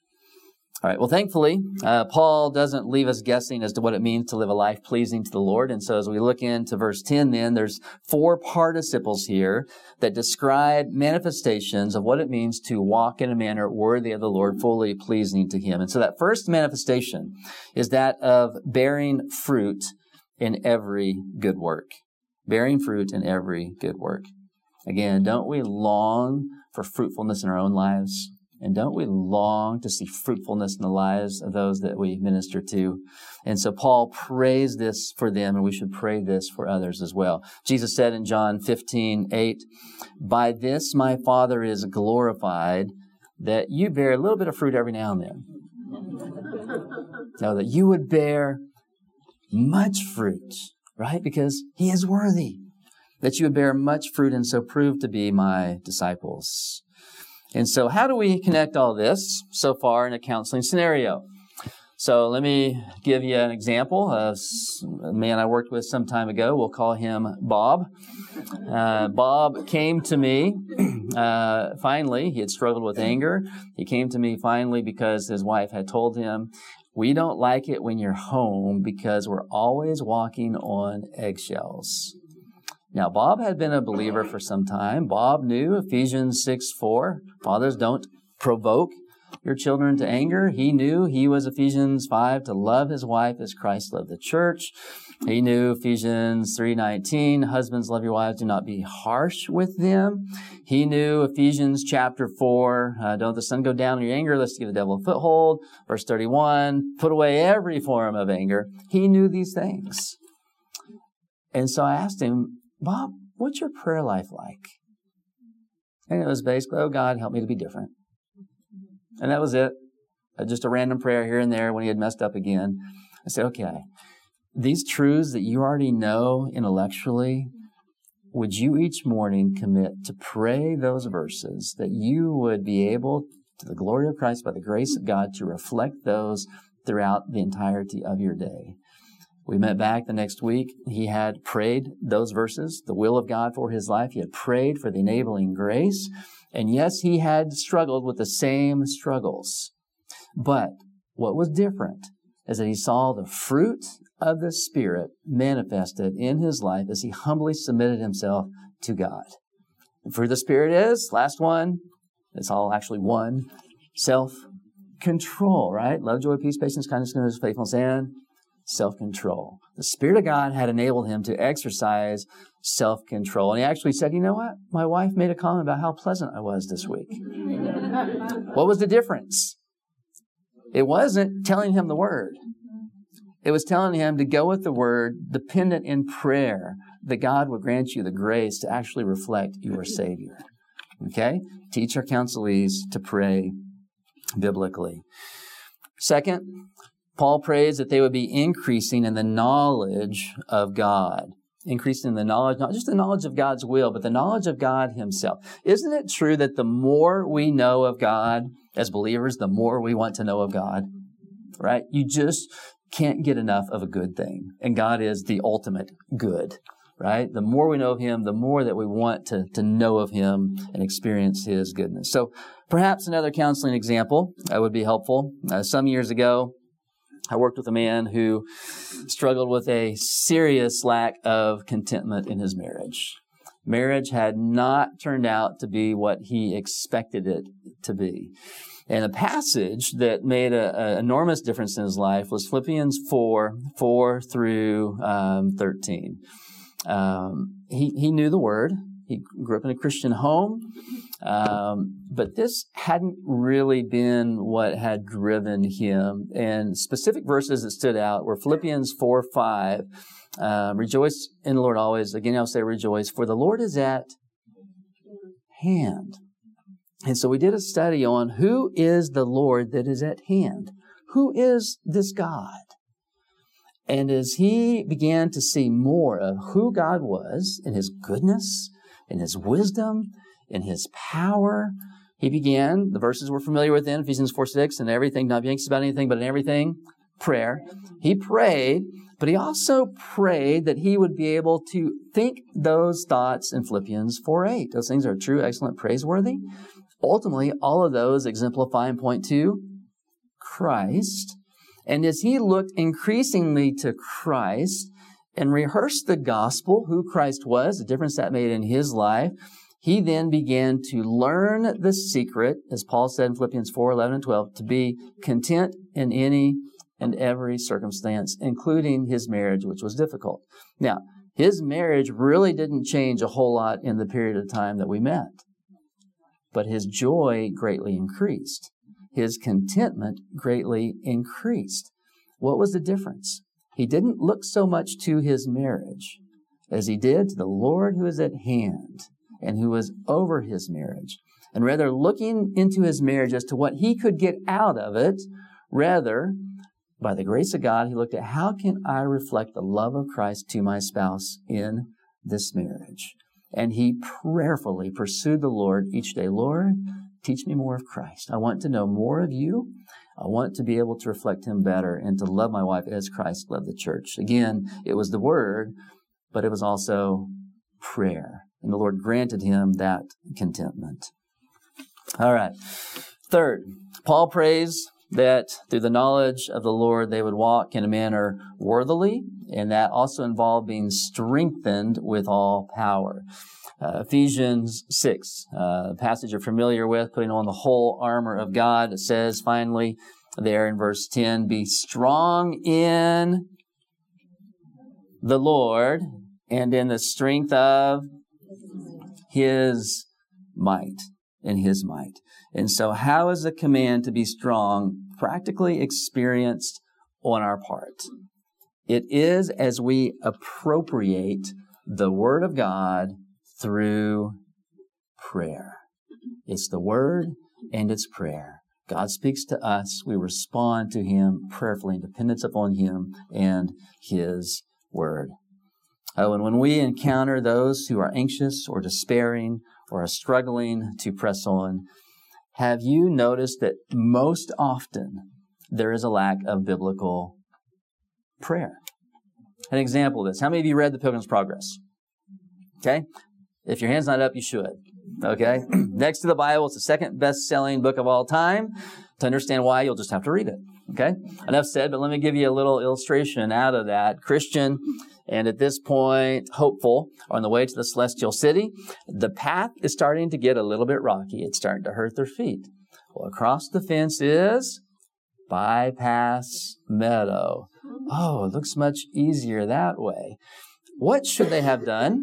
All right, well, thankfully, uh, Paul doesn't leave us guessing as to what it means to live a life pleasing to the Lord. And so as we look into verse ten then, there's four participles here that describe manifestations of what it means to walk in a manner worthy of the Lord, fully pleasing to Him. And so that first manifestation is that of bearing fruit in every good work. Bearing fruit in every good work. Again, don't we long for fruitfulness in our own lives? And don't we long to see fruitfulness in the lives of those that we minister to? And so Paul prays this for them, and we should pray this for others as well. Jesus said in John fifteen eight, by this my Father is glorified, that you bear a little bit of fruit every now and then. No, that you would bear much fruit, right? Because He is worthy. That you would bear much fruit and so prove to be my disciples. And so how do we connect all this so far in a counseling scenario? So let me give you an example. Uh, a man I worked with some time ago, we'll call him Bob. Uh, Bob came to me uh, finally. He had struggled with anger. He came to me finally because his wife had told him, we don't like it when you're home because we're always walking on eggshells. Now, Bob had been a believer for some time. Bob knew Ephesians six four. Fathers, don't provoke your children to anger. He knew he was Ephesians five, to love his wife as Christ loved the church. He knew Ephesians three nineteen, husbands, love your wives, do not be harsh with them. He knew Ephesians chapter four, uh, don't let the sun go down in your anger, lest you give the devil a foothold. Verse thirty-one, put away every form of anger. He knew these things. And so I asked him, Bob, what's your prayer life like? And it was basically, oh God, help me to be different. And that was it. Just a random prayer here and there when he had messed up again. I said, okay, these truths that you already know intellectually, would you each morning commit to pray those verses that you would be able, to the glory of Christ, by the grace of God, to reflect those throughout the entirety of your day? We met back the next week. He had prayed those verses, the will of God for his life. He had prayed for the enabling grace. And yes, he had struggled with the same struggles. But what was different is that he saw the fruit of the Spirit manifested in his life as he humbly submitted himself to God. And fruit of the Spirit is, last one, it's all actually one, self-control, right? Love, joy, peace, patience, kindness, goodness, faithfulness, and self-control. The Spirit of God had enabled him to exercise self-control. And he actually said, you know what? My wife made a comment about how pleasant I was this week. What was the difference? It wasn't telling him the Word. It was telling him to go with the Word, dependent in prayer, that God would grant you the grace to actually reflect your Savior. Okay? Teach our counselees to pray biblically. Second, Paul prays that they would be increasing in the knowledge of God. Increasing in the knowledge, not just the knowledge of God's will, but the knowledge of God himself. Isn't it true that the more we know of God as believers, the more we want to know of God? Right? You just can't get enough of a good thing. And God is the ultimate good. Right? The more we know of him, the more that we want to, to know of him and experience his goodness. So perhaps another counseling example that would be helpful. Uh, some years ago, I worked with a man who struggled with a serious lack of contentment in his marriage. Marriage had not turned out to be what he expected it to be. And a passage that made an enormous difference in his life was Philippians four, four through um, thirteen. Um, he, he knew the Word. He grew up in a Christian home. Um, but this hadn't really been what had driven him. And specific verses that stood out were Philippians four, five. Um, rejoice in the Lord always. Again, I'll say rejoice, for the Lord is at hand. And so we did a study on who is the Lord that is at hand. Who is this God? And as he began to see more of who God was in his goodness, in his wisdom, in his power, he began, the verses we're familiar with in Ephesians four, six, and everything, not be anxious about anything, but in everything, prayer. He prayed, but he also prayed that he would be able to think those thoughts in Philippians four, eight. Those things are true, excellent, praiseworthy. Ultimately, all of those exemplify and point to Christ. And as he looked increasingly to Christ and rehearsed the gospel, who Christ was, the difference that made in his life, he then began to learn the secret, as Paul said in Philippians four, eleven and twelve, to be content in any and every circumstance, including his marriage, which was difficult. Now, his marriage really didn't change a whole lot in the period of time that we met, but his joy greatly increased. His contentment greatly increased. What was the difference? He didn't look so much to his marriage as he did to the Lord who is at hand and who was over his marriage. And rather looking into his marriage as to what he could get out of it, rather, by the grace of God, he looked at how can I reflect the love of Christ to my spouse in this marriage? And he prayerfully pursued the Lord each day. Lord, teach me more of Christ. I want to know more of you. I want to be able to reflect him better and to love my wife as Christ loved the church. Again, it was the word, but it was also prayer. And the Lord granted him that contentment. All right. Third, Paul prays that through the knowledge of the Lord, they would walk in a manner worthily and that also involved being strengthened with all power. Uh, Ephesians six, uh, a passage you're familiar with, putting on the whole armor of God. It says finally there in verse ten, be strong in the Lord and in the strength of His might, in His might. And so how is the command to be strong practically experienced on our part? It is as we appropriate the Word of God through prayer. It's the Word and it's prayer. God speaks to us. We respond to Him prayerfully in dependence upon Him and His Word. Oh, and when we encounter those who are anxious or despairing or are struggling to press on, have you noticed that most often there is a lack of biblical prayer? An example of this. How many of you read The Pilgrim's Progress? Okay. If your hand's not up, you should. Okay. Next to the Bible, it's the second best-selling book of all time. To understand why, you'll just have to read it. Okay. Enough said, but let me give you a little illustration out of that. Christian, and at this point, hopeful, are on the way to the celestial city. The path is starting to get a little bit rocky. It's starting to hurt their feet. Well, across the fence is Bypass Meadow. Oh, it looks much easier that way. What should they have done?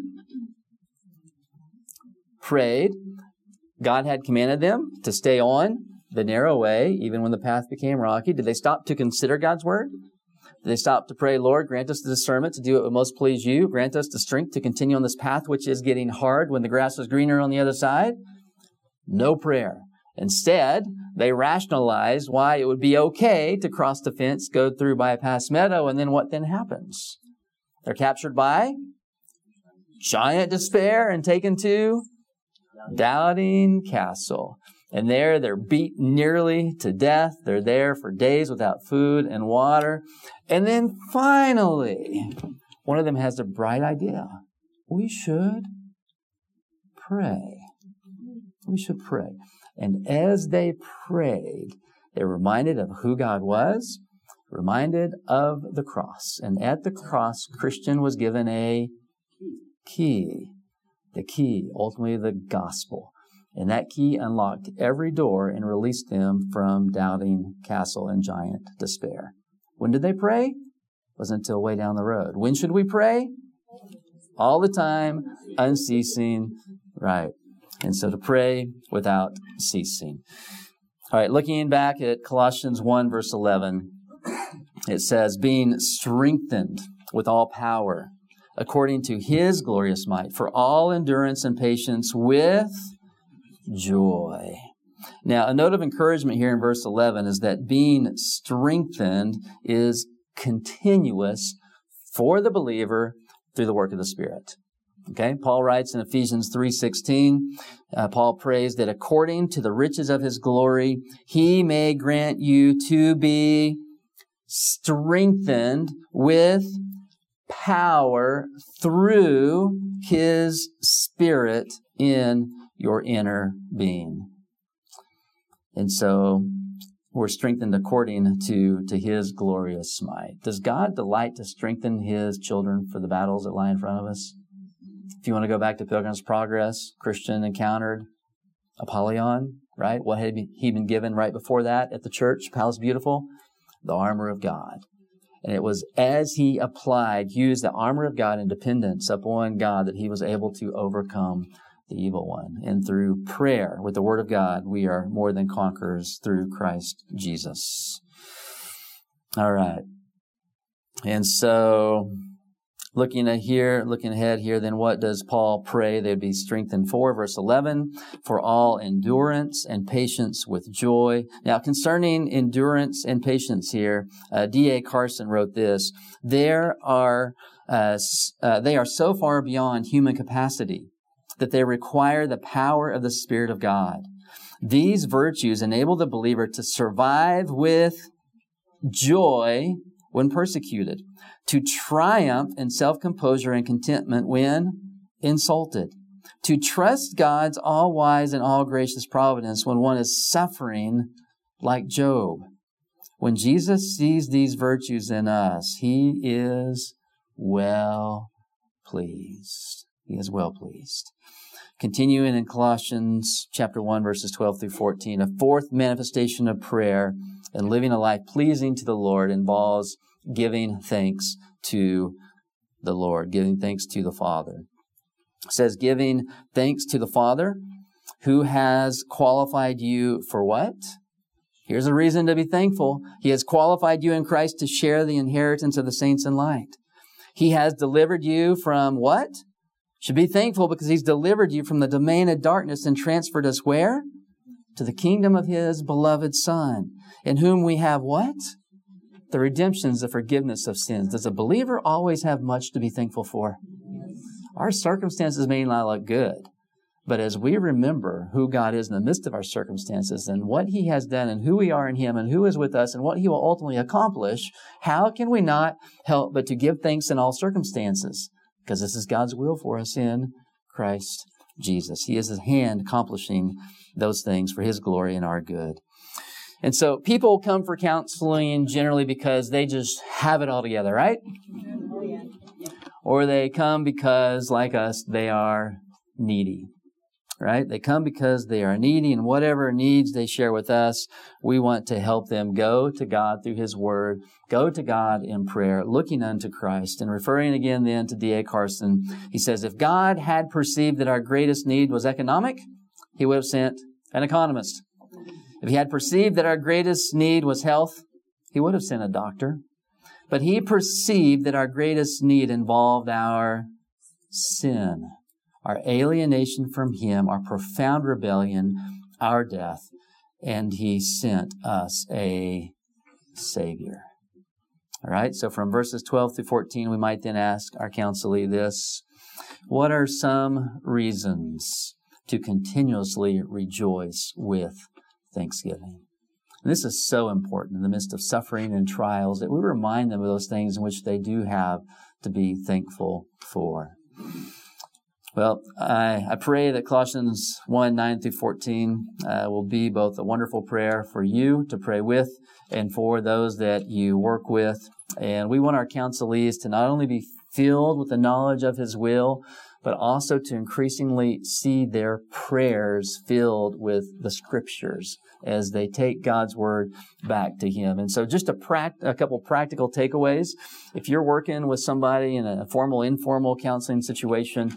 Prayed. God had commanded them to stay on the narrow way, even when the path became rocky. Did they stop to consider God's word? Did they stop to pray, Lord, grant us the discernment to do what would most please you. Grant us the strength to continue on this path, which is getting hard when the grass is greener on the other side? No prayer. Instead, they rationalized why it would be okay to cross the fence, go through Bypass Meadow, and then what then happens? They're captured by giant despair and taken to Doubting Castle. And there they're beat nearly to death. They're there for days without food and water. And then finally, one of them has a bright idea. We should pray. We should pray. And as they prayed, they were reminded of who God was, reminded of the cross. And at the cross, Christian was given a key. The key, ultimately the gospel. And that key unlocked every door and released them from Doubting Castle and giant despair. When did they pray? It wasn't until way down the road. When should we pray? All the time, unceasing. Right. And so to pray without ceasing. All right, looking back at Colossians one, verse eleven, it says, being strengthened with all power, according to His glorious might, for all endurance and patience with joy. Now, a note of encouragement here in verse eleven is that being strengthened is continuous for the believer through the work of the Spirit. Okay, Paul writes in Ephesians three sixteen, uh, Paul prays that according to the riches of His glory, He may grant you to be strengthened with power through His Spirit in your inner being. And so we're strengthened according to, to His glorious might. Does God delight to strengthen His children for the battles that lie in front of us? If you want to go back to Pilgrim's Progress, Christian encountered Apollyon, right? What had he been given right before that at the church, Palace Beautiful? The armor of God. And it was as he applied, used the armor of God in dependence upon God that he was able to overcome the evil one. And through prayer with the Word of God, we are more than conquerors through Christ Jesus. All right. And so, looking at here, looking ahead here, then what does Paul pray they'd be strengthened for? Verse eleven, for all endurance and patience with joy. Now, concerning endurance and patience here, uh, D A Carson wrote this, there are, uh, uh, they are so far beyond human capacity that they require the power of the Spirit of God. These virtues enable the believer to survive with joy when persecuted, to triumph in self-composure and contentment when insulted, to trust God's all-wise and all-gracious providence when one is suffering like Job. When Jesus sees these virtues in us, He is well pleased. He is well pleased. Continuing in Colossians chapter one, verses twelve through fourteen, a fourth manifestation of prayer and living a life pleasing to the Lord involves giving thanks to the Lord, giving thanks to the Father. It says, giving thanks to the Father who has qualified you for what? Here's a reason to be thankful. He has qualified you in Christ to share the inheritance of the saints in light. He has delivered you from what? Should be thankful because He's delivered you from the domain of darkness and transferred us where? To the kingdom of His beloved Son, in whom we have what? The redemptions, the forgiveness of sins. Does a believer always have much to be thankful for? Our circumstances may not look good, but as we remember who God is in the midst of our circumstances and what He has done and who we are in Him and who is with us and what He will ultimately accomplish, how can we not help but to give thanks in all circumstances? Because this is God's will for us in Christ Jesus. He is His hand accomplishing those things for His glory and our good. And so people come for counseling generally because they just have it all together, right? Or they come because, like us, they are needy, right? They come because they are needy, and whatever needs they share with us, we want to help them go to God through His Word, go to God in prayer, looking unto Christ. And referring again then to D A Carson, he says, if God had perceived that our greatest need was economic, He would have sent an economist. If He had perceived that our greatest need was health, He would have sent a doctor. But He perceived that our greatest need involved our sin, our alienation from Him, our profound rebellion, our death, and He sent us a Savior. All right, so from verses twelve through fourteen, we might then ask our counselee this: what are some reasons to continuously rejoice with thanksgiving? And this is so important in the midst of suffering and trials, that we remind them of those things in which they do have to be thankful for. Well, I, I pray that Colossians one, nine through fourteen uh, will be both a wonderful prayer for you to pray with and for those that you work with. And we want our counselees to not only be filled with the knowledge of His will, but also to increasingly see their prayers filled with the Scriptures as they take God's Word back to Him. And so just a, pract- a couple practical takeaways. If you're working with somebody in a formal, informal counseling situation,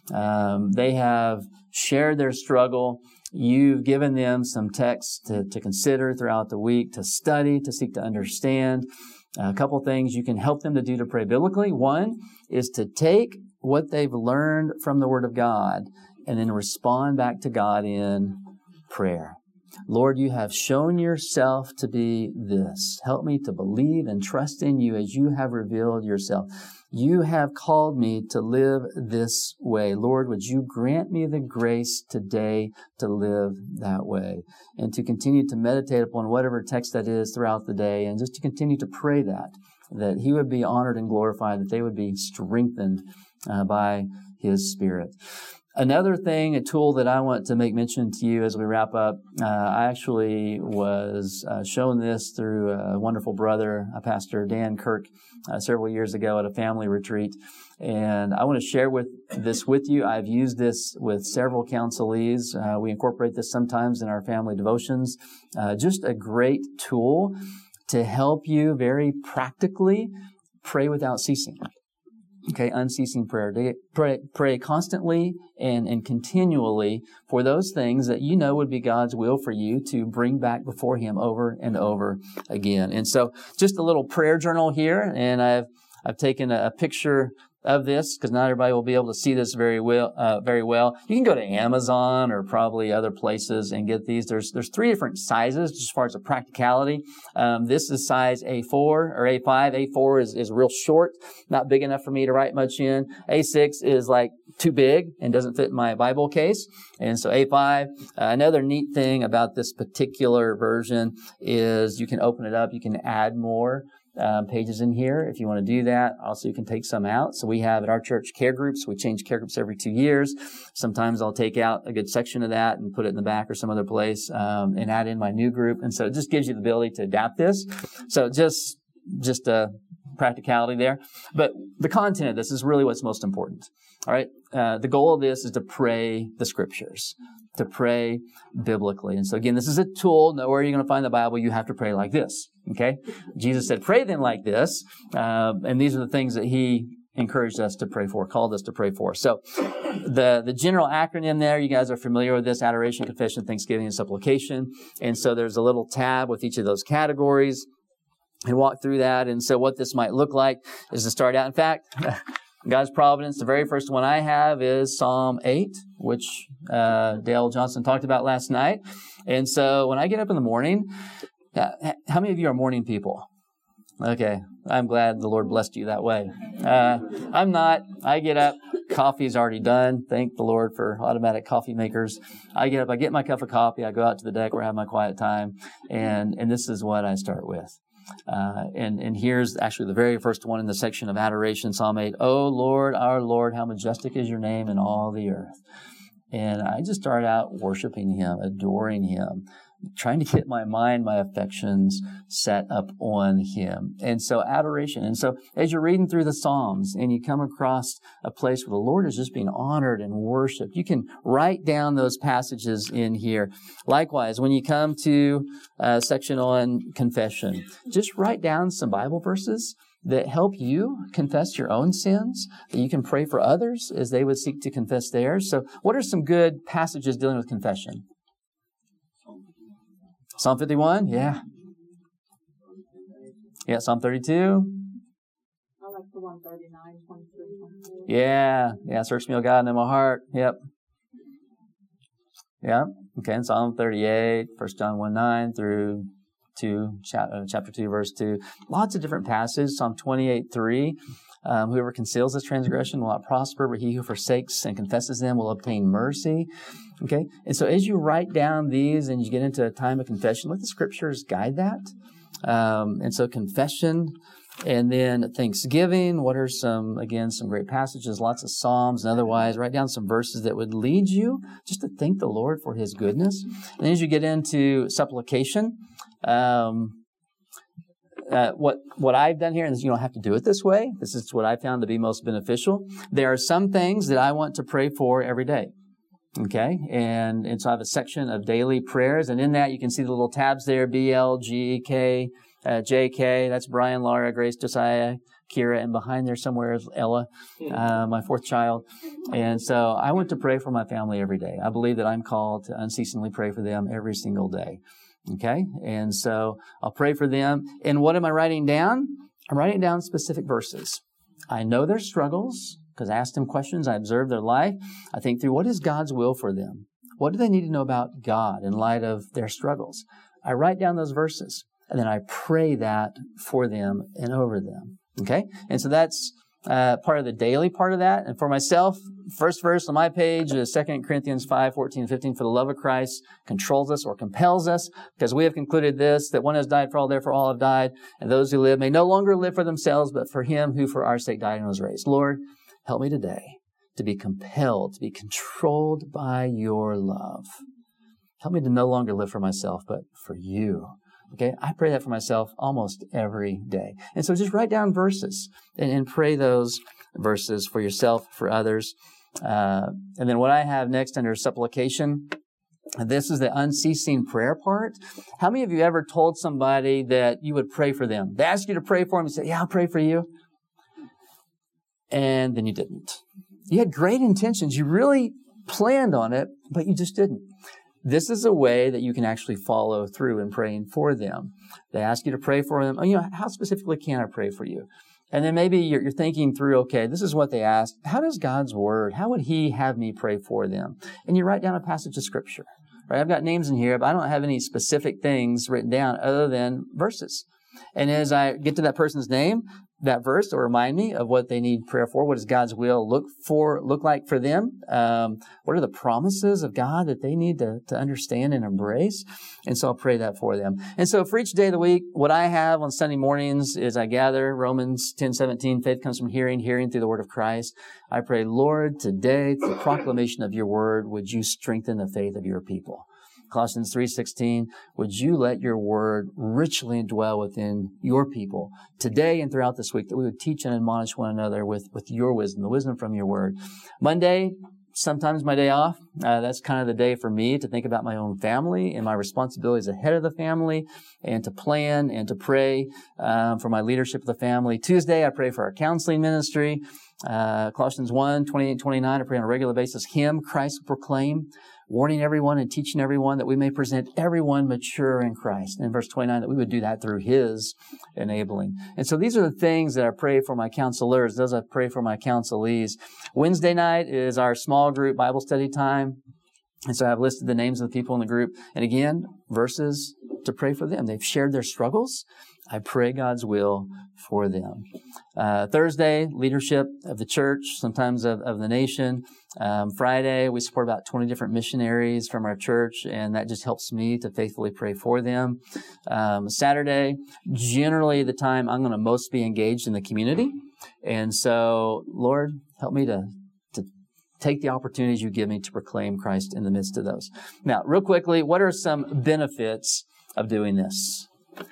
um, they have shared their struggle. You've given them some texts to, to consider throughout the week, to study, to seek to understand. A couple things you can help them to do to pray biblically. One is to take what they've learned from the Word of God and then respond back to God in prayer. Lord, you have shown yourself to be this. Help me to believe and trust in you as you have revealed yourself. You have called me to live this way. Lord, would you grant me the grace today to live that way and to continue to meditate upon whatever text that is throughout the day, and just to continue to pray that, that He would be honored and glorified, that they would be strengthened uh, by His Spirit. Another thing, a tool that I want to make mention to you as we wrap up, uh, I actually was uh, shown this through a wonderful brother, uh, Pastor Dan Kirk, uh, several years ago at a family retreat. And I want to share with this with you. I've used this with several counselees. Uh, we incorporate this sometimes in our family devotions. Uh, just a great tool to help you very practically pray without ceasing. Okay, unceasing prayer. Pray, pray constantly and, and continually for those things that you know would be God's will for you to bring back before Him over and over again. And so just a little prayer journal here, and I've I've taken a, a picture of this because not everybody will be able to see this very well. Uh, very well. You can go to Amazon or probably other places and get these. There's there's three different sizes as far as the practicality. Um, this is size A four or A five. A four is, is real short, not big enough for me to write much in. A six is like too big and doesn't fit my Bible case. And so A five. Uh, another neat thing about this particular version is you can open it up. You can add more Um, pages in here if you want to do that. Also, you can take some out. So we have at our church care groups. We change care groups every two years. Sometimes I'll take out a good section of that and put it in the back or some other place um, and add in my new group. And so it just gives you the ability to adapt this. So just just a practicality there. But the content of this is really what's most important. All right. Uh, the goal of this is to pray the scriptures, to pray biblically. And so again, this is a tool. Nowhere you're going to find the Bible, you have to pray like this. Okay. Jesus said, pray then like this. Uh, and these are the things that he encouraged us to pray for, called us to pray for. So the, the general acronym there, you guys are familiar with this: adoration, confession, thanksgiving, and supplication. And so there's a little tab with each of those categories. And walk through that. And so what this might look like is to start out. In fact, God's providence, the very first one I have is Psalm eight, which uh, Dale Johnson talked about last night. And so when I get up in the morning, uh, how many of you are morning people? Okay, I'm glad the Lord blessed you that way. Uh, I'm not. I get up, coffee's already done. Thank the Lord for automatic coffee makers. I get up, I get my cup of coffee, I go out to the deck where I have my quiet time, and, and this is what I start with. Uh, and, and here's actually the very first one in the section of adoration, Psalm eight. Oh Lord, our Lord, how majestic is your name in all the earth. And I just start out worshiping him, adoring him, trying to get my mind, my affections set up on him. And so adoration. And so as you're reading through the Psalms and you come across a place where the Lord is just being honored and worshiped, you can write down those passages in here. Likewise, when you come to a section on confession, just write down some Bible verses that help you confess your own sins, that you can pray for others as they would seek to confess theirs. So what are some good passages dealing with confession? Psalm fifty-one, yeah. Yeah, Psalm thirty-two. I like the one thirty-nine, twenty-three, twenty-four. Yeah, yeah, search me, O God, and know my heart. Yep. Yeah, okay, and Psalm thirty-eight, First John one nine through two, chapter two, verse two. Lots of different passages. Psalm twenty-eight three. Um, whoever conceals his transgression will not prosper, but he who forsakes and confesses them will obtain mercy. Okay? And so as you write down these and you get into a time of confession, let the scriptures guide that. Um, and so confession, and then thanksgiving. What are some, again, some great passages, lots of Psalms and otherwise. Write down some verses that would lead you just to thank the Lord for his goodness. And then as you get into supplication, um, Uh, what what I've done here, and you don't have to do it this way. This is what I found to be most beneficial. There are some things that I want to pray for every day. Okay, and and so I have a section of daily prayers, and in that you can see the little tabs there: B, L, G, K, uh, J, K. That's Brian, Laura, Grace, Josiah, Kira, and behind there somewhere is Ella, uh, my fourth child. And so I want to pray for my family every day. I believe that I'm called to unceasingly pray for them every single day. Okay, and so I'll pray for them. And what am I writing down? I'm writing down specific verses. I know their struggles because I asked them questions. I observed their life. I think through what is God's will for them? What do they need to know about God in light of their struggles? I write down those verses, and then I pray that for them and over them. Okay, and so that's uh, part of the daily part of that. And for myself, first verse on my page is Second Corinthians five, fourteen, fifteen. For the love of Christ controls us or compels us, because we have concluded this, that one has died for all, therefore all have died, and those who live may no longer live for themselves, but for him who for our sake died and was raised. Lord, help me today to be compelled, to be controlled by your love. Help me to no longer live for myself, but for you. Okay, I pray that for myself almost every day. And so just write down verses and, and pray those verses for yourself, for others. Uh, and then what I have next under supplication, this is the unceasing prayer part. How many of you ever told somebody that you would pray for them? They asked you to pray for them. You said, yeah, I'll pray for you. And then you didn't. You had great intentions. You really planned on it, but you just didn't. This is a way that you can actually follow through in praying for them. They ask you to pray for them. Oh, you know, how specifically can I pray for you? And then maybe you're, you're thinking through, okay, this is what they asked. How does God's word, how would he have me pray for them? And you write down a passage of scripture, right? I've got names in here, but I don't have any specific things written down other than verses. And as I get to that person's name, that verse will remind me of what they need prayer for. What does God's will look for, look like for them? Um, what are the promises of God that they need to, to understand and embrace? And so I'll pray that for them. And so for each day of the week, what I have on Sunday mornings is I gather Romans ten seventeen, faith comes from hearing, hearing through the word of Christ. I pray, Lord, today, through the proclamation of your word, would you strengthen the faith of your people? Colossians three sixteen, would you let your word richly dwell within your people today and throughout this week, that we would teach and admonish one another with, with your wisdom, the wisdom from your word. Monday, sometimes my day off. Uh, that's kind of the day for me to think about my own family and my responsibilities ahead of the family, and to plan and to pray um, for my leadership of the family. Tuesday, I pray for our counseling ministry. Uh, Colossians one, twenty-eight, twenty-nine, I pray on a regular basis, Him, Christ will proclaim, warning everyone and teaching everyone, that we may present everyone mature in Christ. And in verse twenty-nine, that we would do that through His enabling. And so these are the things that I pray for my counselors, those I pray for my counselees. Wednesday night is our small group Bible study time. And so I've listed the names of the people in the group. And again, verses to pray for them. They've shared their struggles. I pray God's will for them. Uh, Thursday, leadership of the church, sometimes of, of the nation. Um, Friday, we support about twenty different missionaries from our church, and that just helps me to faithfully pray for them. Um, Saturday, generally the time I'm going to most be engaged in the community. And so, Lord, help me to, to take the opportunities you give me to proclaim Christ in the midst of those. Now, real quickly, what are some benefits of doing this?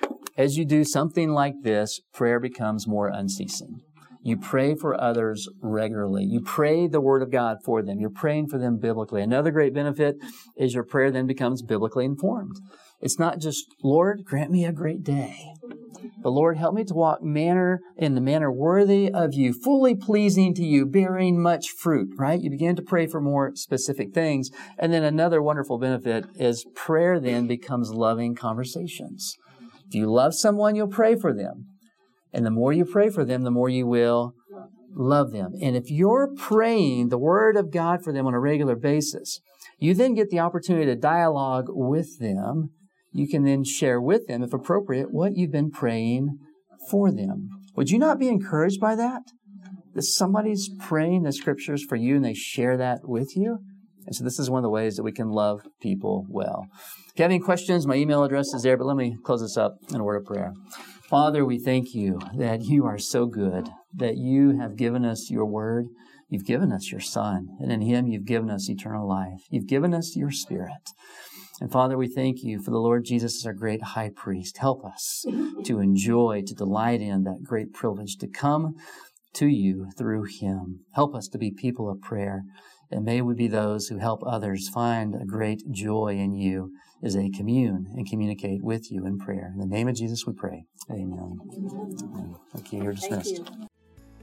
As you do something like this, prayer becomes more unceasing. You pray for others regularly. You pray the Word of God for them. You're praying for them biblically. Another great benefit is your prayer then becomes biblically informed. It's not just, Lord, grant me a great day. But Lord, help me to walk manner in the manner worthy of you, fully pleasing to you, bearing much fruit, right? You begin to pray for more specific things. And then another wonderful benefit is prayer then becomes loving conversations. If you love someone, you'll pray for them. And the more you pray for them, the more you will love them. And if you're praying the Word of God for them on a regular basis, you then get the opportunity to dialogue with them. You can then share with them, if appropriate, what you've been praying for them. Would you not be encouraged by that? That somebody's praying the Scriptures for you and they share that with you? And so this is one of the ways that we can love people well. If you have any questions, my email address is there, but let me close this up in a word of prayer. Father, we thank you that you are so good, that you have given us your word. You've given us your Son, and in him you've given us eternal life. You've given us your Spirit. And Father, we thank you for the Lord Jesus as our great high priest. Help us to enjoy, to delight in that great privilege to come to you through him. Help us to be people of prayer. And may we be those who help others find a great joy in you as they commune and communicate with you in prayer. In the name of Jesus we pray. Amen. Amen. Thank you. You're dismissed. Thank you.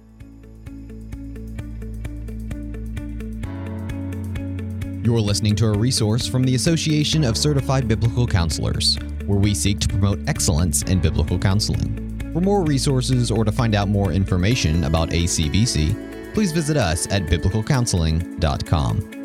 You're listening to a resource from the Association of Certified Biblical Counselors, where we seek to promote excellence in biblical counseling. For more resources or to find out more information about A C B C, please visit us at biblical counseling dot com.